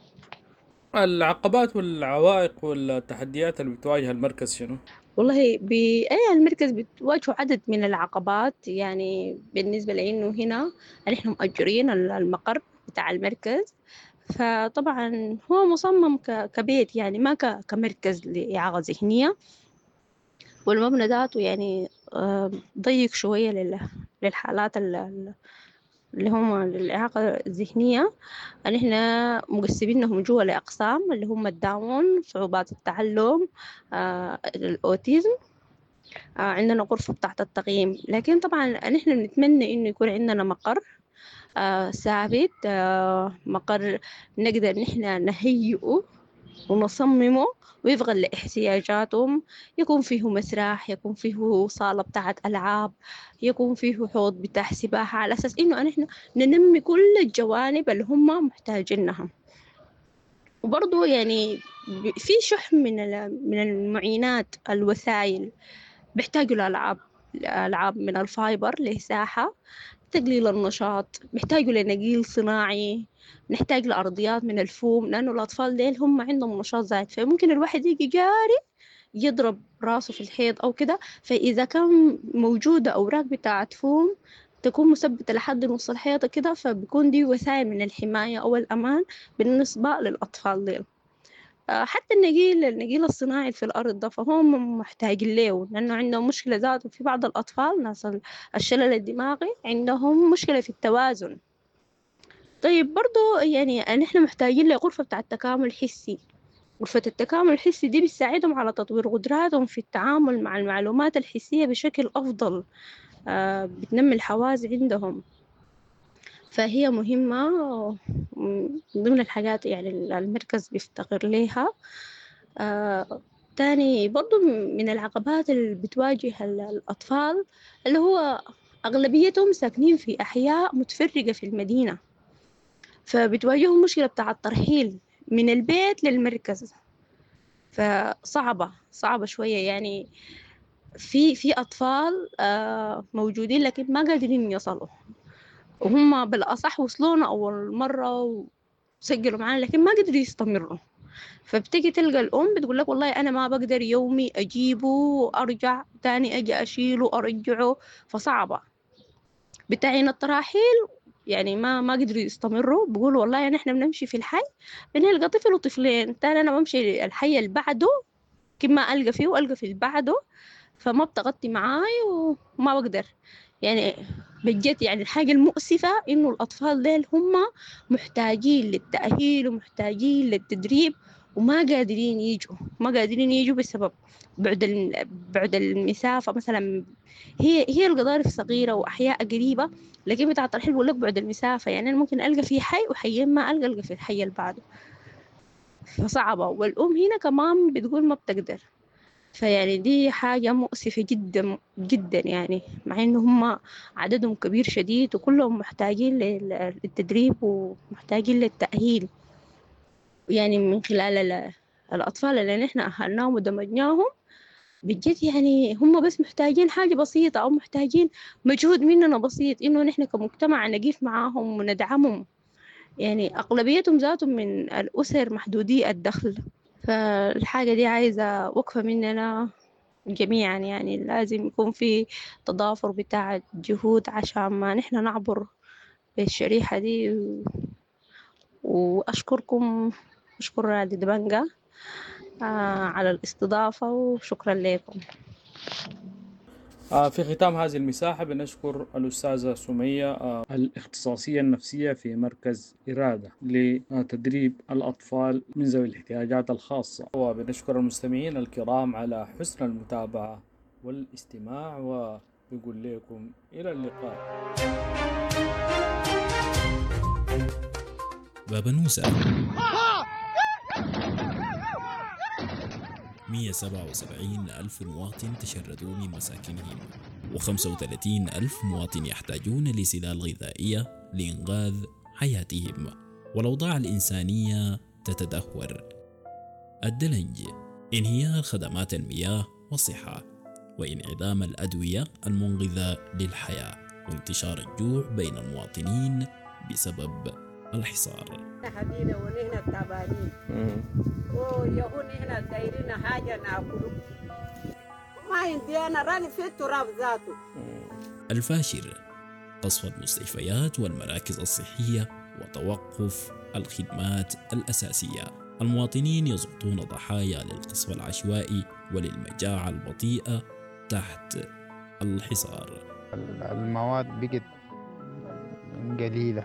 العقبات والعوائق والتحديات اللي بتواجه المركز شنو؟ والله بأي المركز بتواجهوا عدد من العقبات، يعني بالنسبة لأنه هنا نحن مؤجرين المقر بتاع المركز، فطبعا هو مصمم كبيت يعني ما كمركز لإعاقة ذهنية، والمبنى ذاته يعني ضيق شوية للحالات اللي هم الإعاقة الذهنية. نحن مقسمينهم جوا لأقسام اللي هم الداون، صعوبات التعلم، آه، الأوتيزم. آه، عندنا غرفة تحت التقييم. لكن طبعا نحن بنتمنى إنه يكون عندنا مقر آه، ثابت، آه، مقر نقدر نحن نهيئه ونصممه ويفغل لاحتياجاتهم، يكون فيه مسرح، يكون فيه صالة بتاعت ألعاب، يكون فيه حوض بتاع سباحة، على أساس إنه نحن ننمي كل الجوانب اللي هم محتاجينها. وبرضو يعني في شح من من المعينات، الوسائل بيحتاجوا لألعاب ألعاب من الفايبر لساحة تقليل النشاط، بيحتاجوا لنقيل صناعي، نحتاج لأرضيات من الفوم، لأنه الأطفال ديل هم عندهم نشاط زايد، فممكن الواحد يجي جاري يضرب راسه في الحيط أو كده. فإذا كان موجودة أوراق بتاعة فوم تكون مثبتة لحد نص الحيطة كده، فبيكون دي وسائل من الحماية أو الأمان بالنسبة للأطفال ديل. حتى النقيل النقيل الصناعي في الأرض ده فهم محتاجين له، لأنه عندهم مشكلة ذاته. في بعض الأطفال ناس الشلل الدماغي عندهم مشكلة في التوازن. طيب برضو يعني نحن محتاجين لغرفة بتاع التكامل الحسي. غرفة التكامل الحسي دي بتساعدهم على تطوير قدراتهم في التعامل مع المعلومات الحسية بشكل أفضل، آه بتنمي الحواس عندهم، فهي مهمة ضمن الحاجات يعني المركز بيفتقر لها. آه تاني برضو من العقبات اللي بتواجه الأطفال اللي هو أغلبيتهم ساكنين في أحياء متفرقة في المدينة، فبتواجههم مشكلة بتاع الترحيل من البيت للمركز، فصعبة صعبة شوية. يعني في في أطفال آه موجودين لكن ما قادرين يصلوا، وهم بالأصح وصلونا أول مرة وسجلوا معانا لكن ما قدروا يستمروا. فبتيجي تلقى الأم بتقول لك والله أنا ما بقدر يومي أجيبه وأرجع تاني أجي أشيله أرجعه، فصعبة. بتاعين التراحيل يعني ما ما قدروا يستمروا، بيقولوا والله يعني إحنا بنمشي في الحي بنلقى طفل وطفلين، تاني أنا بمشي الحي اللي بعده ممكن ما ألقى فيه وألقى في اللي بعده، فما بتغطي معاي وما بقدر يعني. بجد يعني الحاجة المؤسفة إنه الأطفال ديل هم محتاجين للتأهيل ومحتاجين للتدريب وما قادرين يجوا ما قادرين يجوا بسبب بعد بعد المسافة. مثلا هي هي القضارف صغيرة وأحياء قريبة، لكن بتاع الترحيل بقول لك بعد المسافة، يعني أنا ممكن ألقى في حي وحيين ما ألقى ألقى في الحي اللي بعده، فصعبة. والأم هنا كمان بتقول ما بتقدر، فيعني دي حاجة مؤسفة جدا جدا يعني، مع إنه هم عددهم كبير شديد وكلهم محتاجين للتدريب ومحتاجين للتأهيل. يعني من خلال الأطفال اللي نحن أهلناهم ودمجناهم بجد، يعني هم بس محتاجين حاجة بسيطة أو محتاجين مجهود مننا بسيط، إنه نحن كمجتمع نقف معاهم وندعمهم. يعني أغلبيتهم ذاتهم من الأسر محدودي الدخل، فالحاجة دي عايزة وقفة مننا جميعا. يعني لازم يكون في تضافر بتاع جهود عشان ما نحن نعبر بالشريحة دي. وأشكركم، أشكر راديو دبنجة آه على الاستضافة، وشكرا لكم. آه في ختام هذه المساحة بنشكر الأستاذة سمية آه الاختصاصية النفسية في مركز إرادة لتدريب الأطفال من ذوي الاحتياجات الخاصة، وبنشكر المستمعين الكرام على حسن المتابعة والاستماع، وبقول لكم إلى اللقاء. بابا نوسة مئة وسبعة وسبعين ألف مواطن تشردوا من مساكنهم، وخمسة وثلاثين ألف مواطن يحتاجون لسلال غذائية لإنقاذ حياتهم، والأوضاع الإنسانية تتدهور. الدلنج، انهيار خدمات المياه والصحة، وانعدام الأدوية المنقذة للحياة، وانتشار الجوع بين المواطنين بسبب الحصار. حبينا ونحن تعبانين ويهون هنا دايرين حاجة ناكله، ما عندي أنا راني في التراب ذاته. الفاشر، قصف المستشفيات والمراكز الصحية وتوقف الخدمات الأساسية. المواطنين يسقطون ضحايا للقصف العشوائي وللمجاعة البطيئة تحت الحصار. المواد بقت قليلة.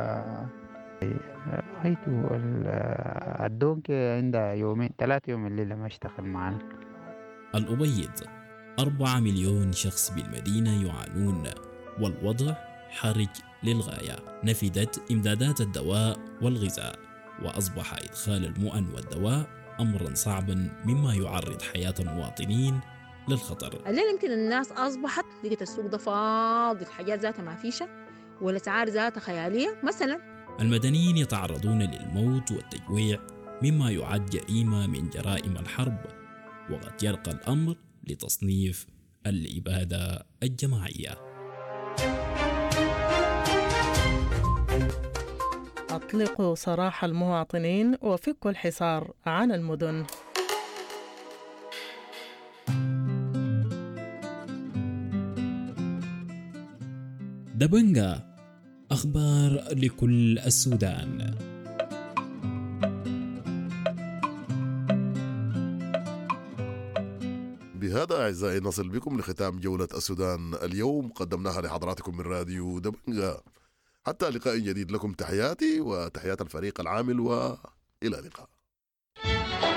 رأيته الدونك عندها يومين ثلاثة يوم الليلة ما اشتغل معنا. الأبيض، أربعة مليون شخص بالمدينة يعانون والوضع حرج للغاية. نفدت إمدادات الدواء والغذاء، وأصبح إدخال المؤن والدواء أمرا صعبا مما يعرض حياة المواطنين للخطر. الليل يمكن الناس أصبحت لقيت السوق ده فاضي، الحاجات ذاتها ما فيشة والأسعار ذاتها خيالية. مثلا المدنيين يتعرضون للموت والتجويع مما يعد جريمة من جرائم الحرب، وقد يرقى الأمر لتصنيف الإبادة الجماعية. أطلقوا سراح المواطنين وفكوا الحصار عن المدن. دبنجة، أخبار لكل السودان. بهذا أعزائي نصل بكم لختام جولة السودان اليوم، قدمناها لحضراتكم من راديو دبنجة. حتى لقاء جديد، لكم تحياتي وتحيات الفريق العامل، وإلى اللقاء.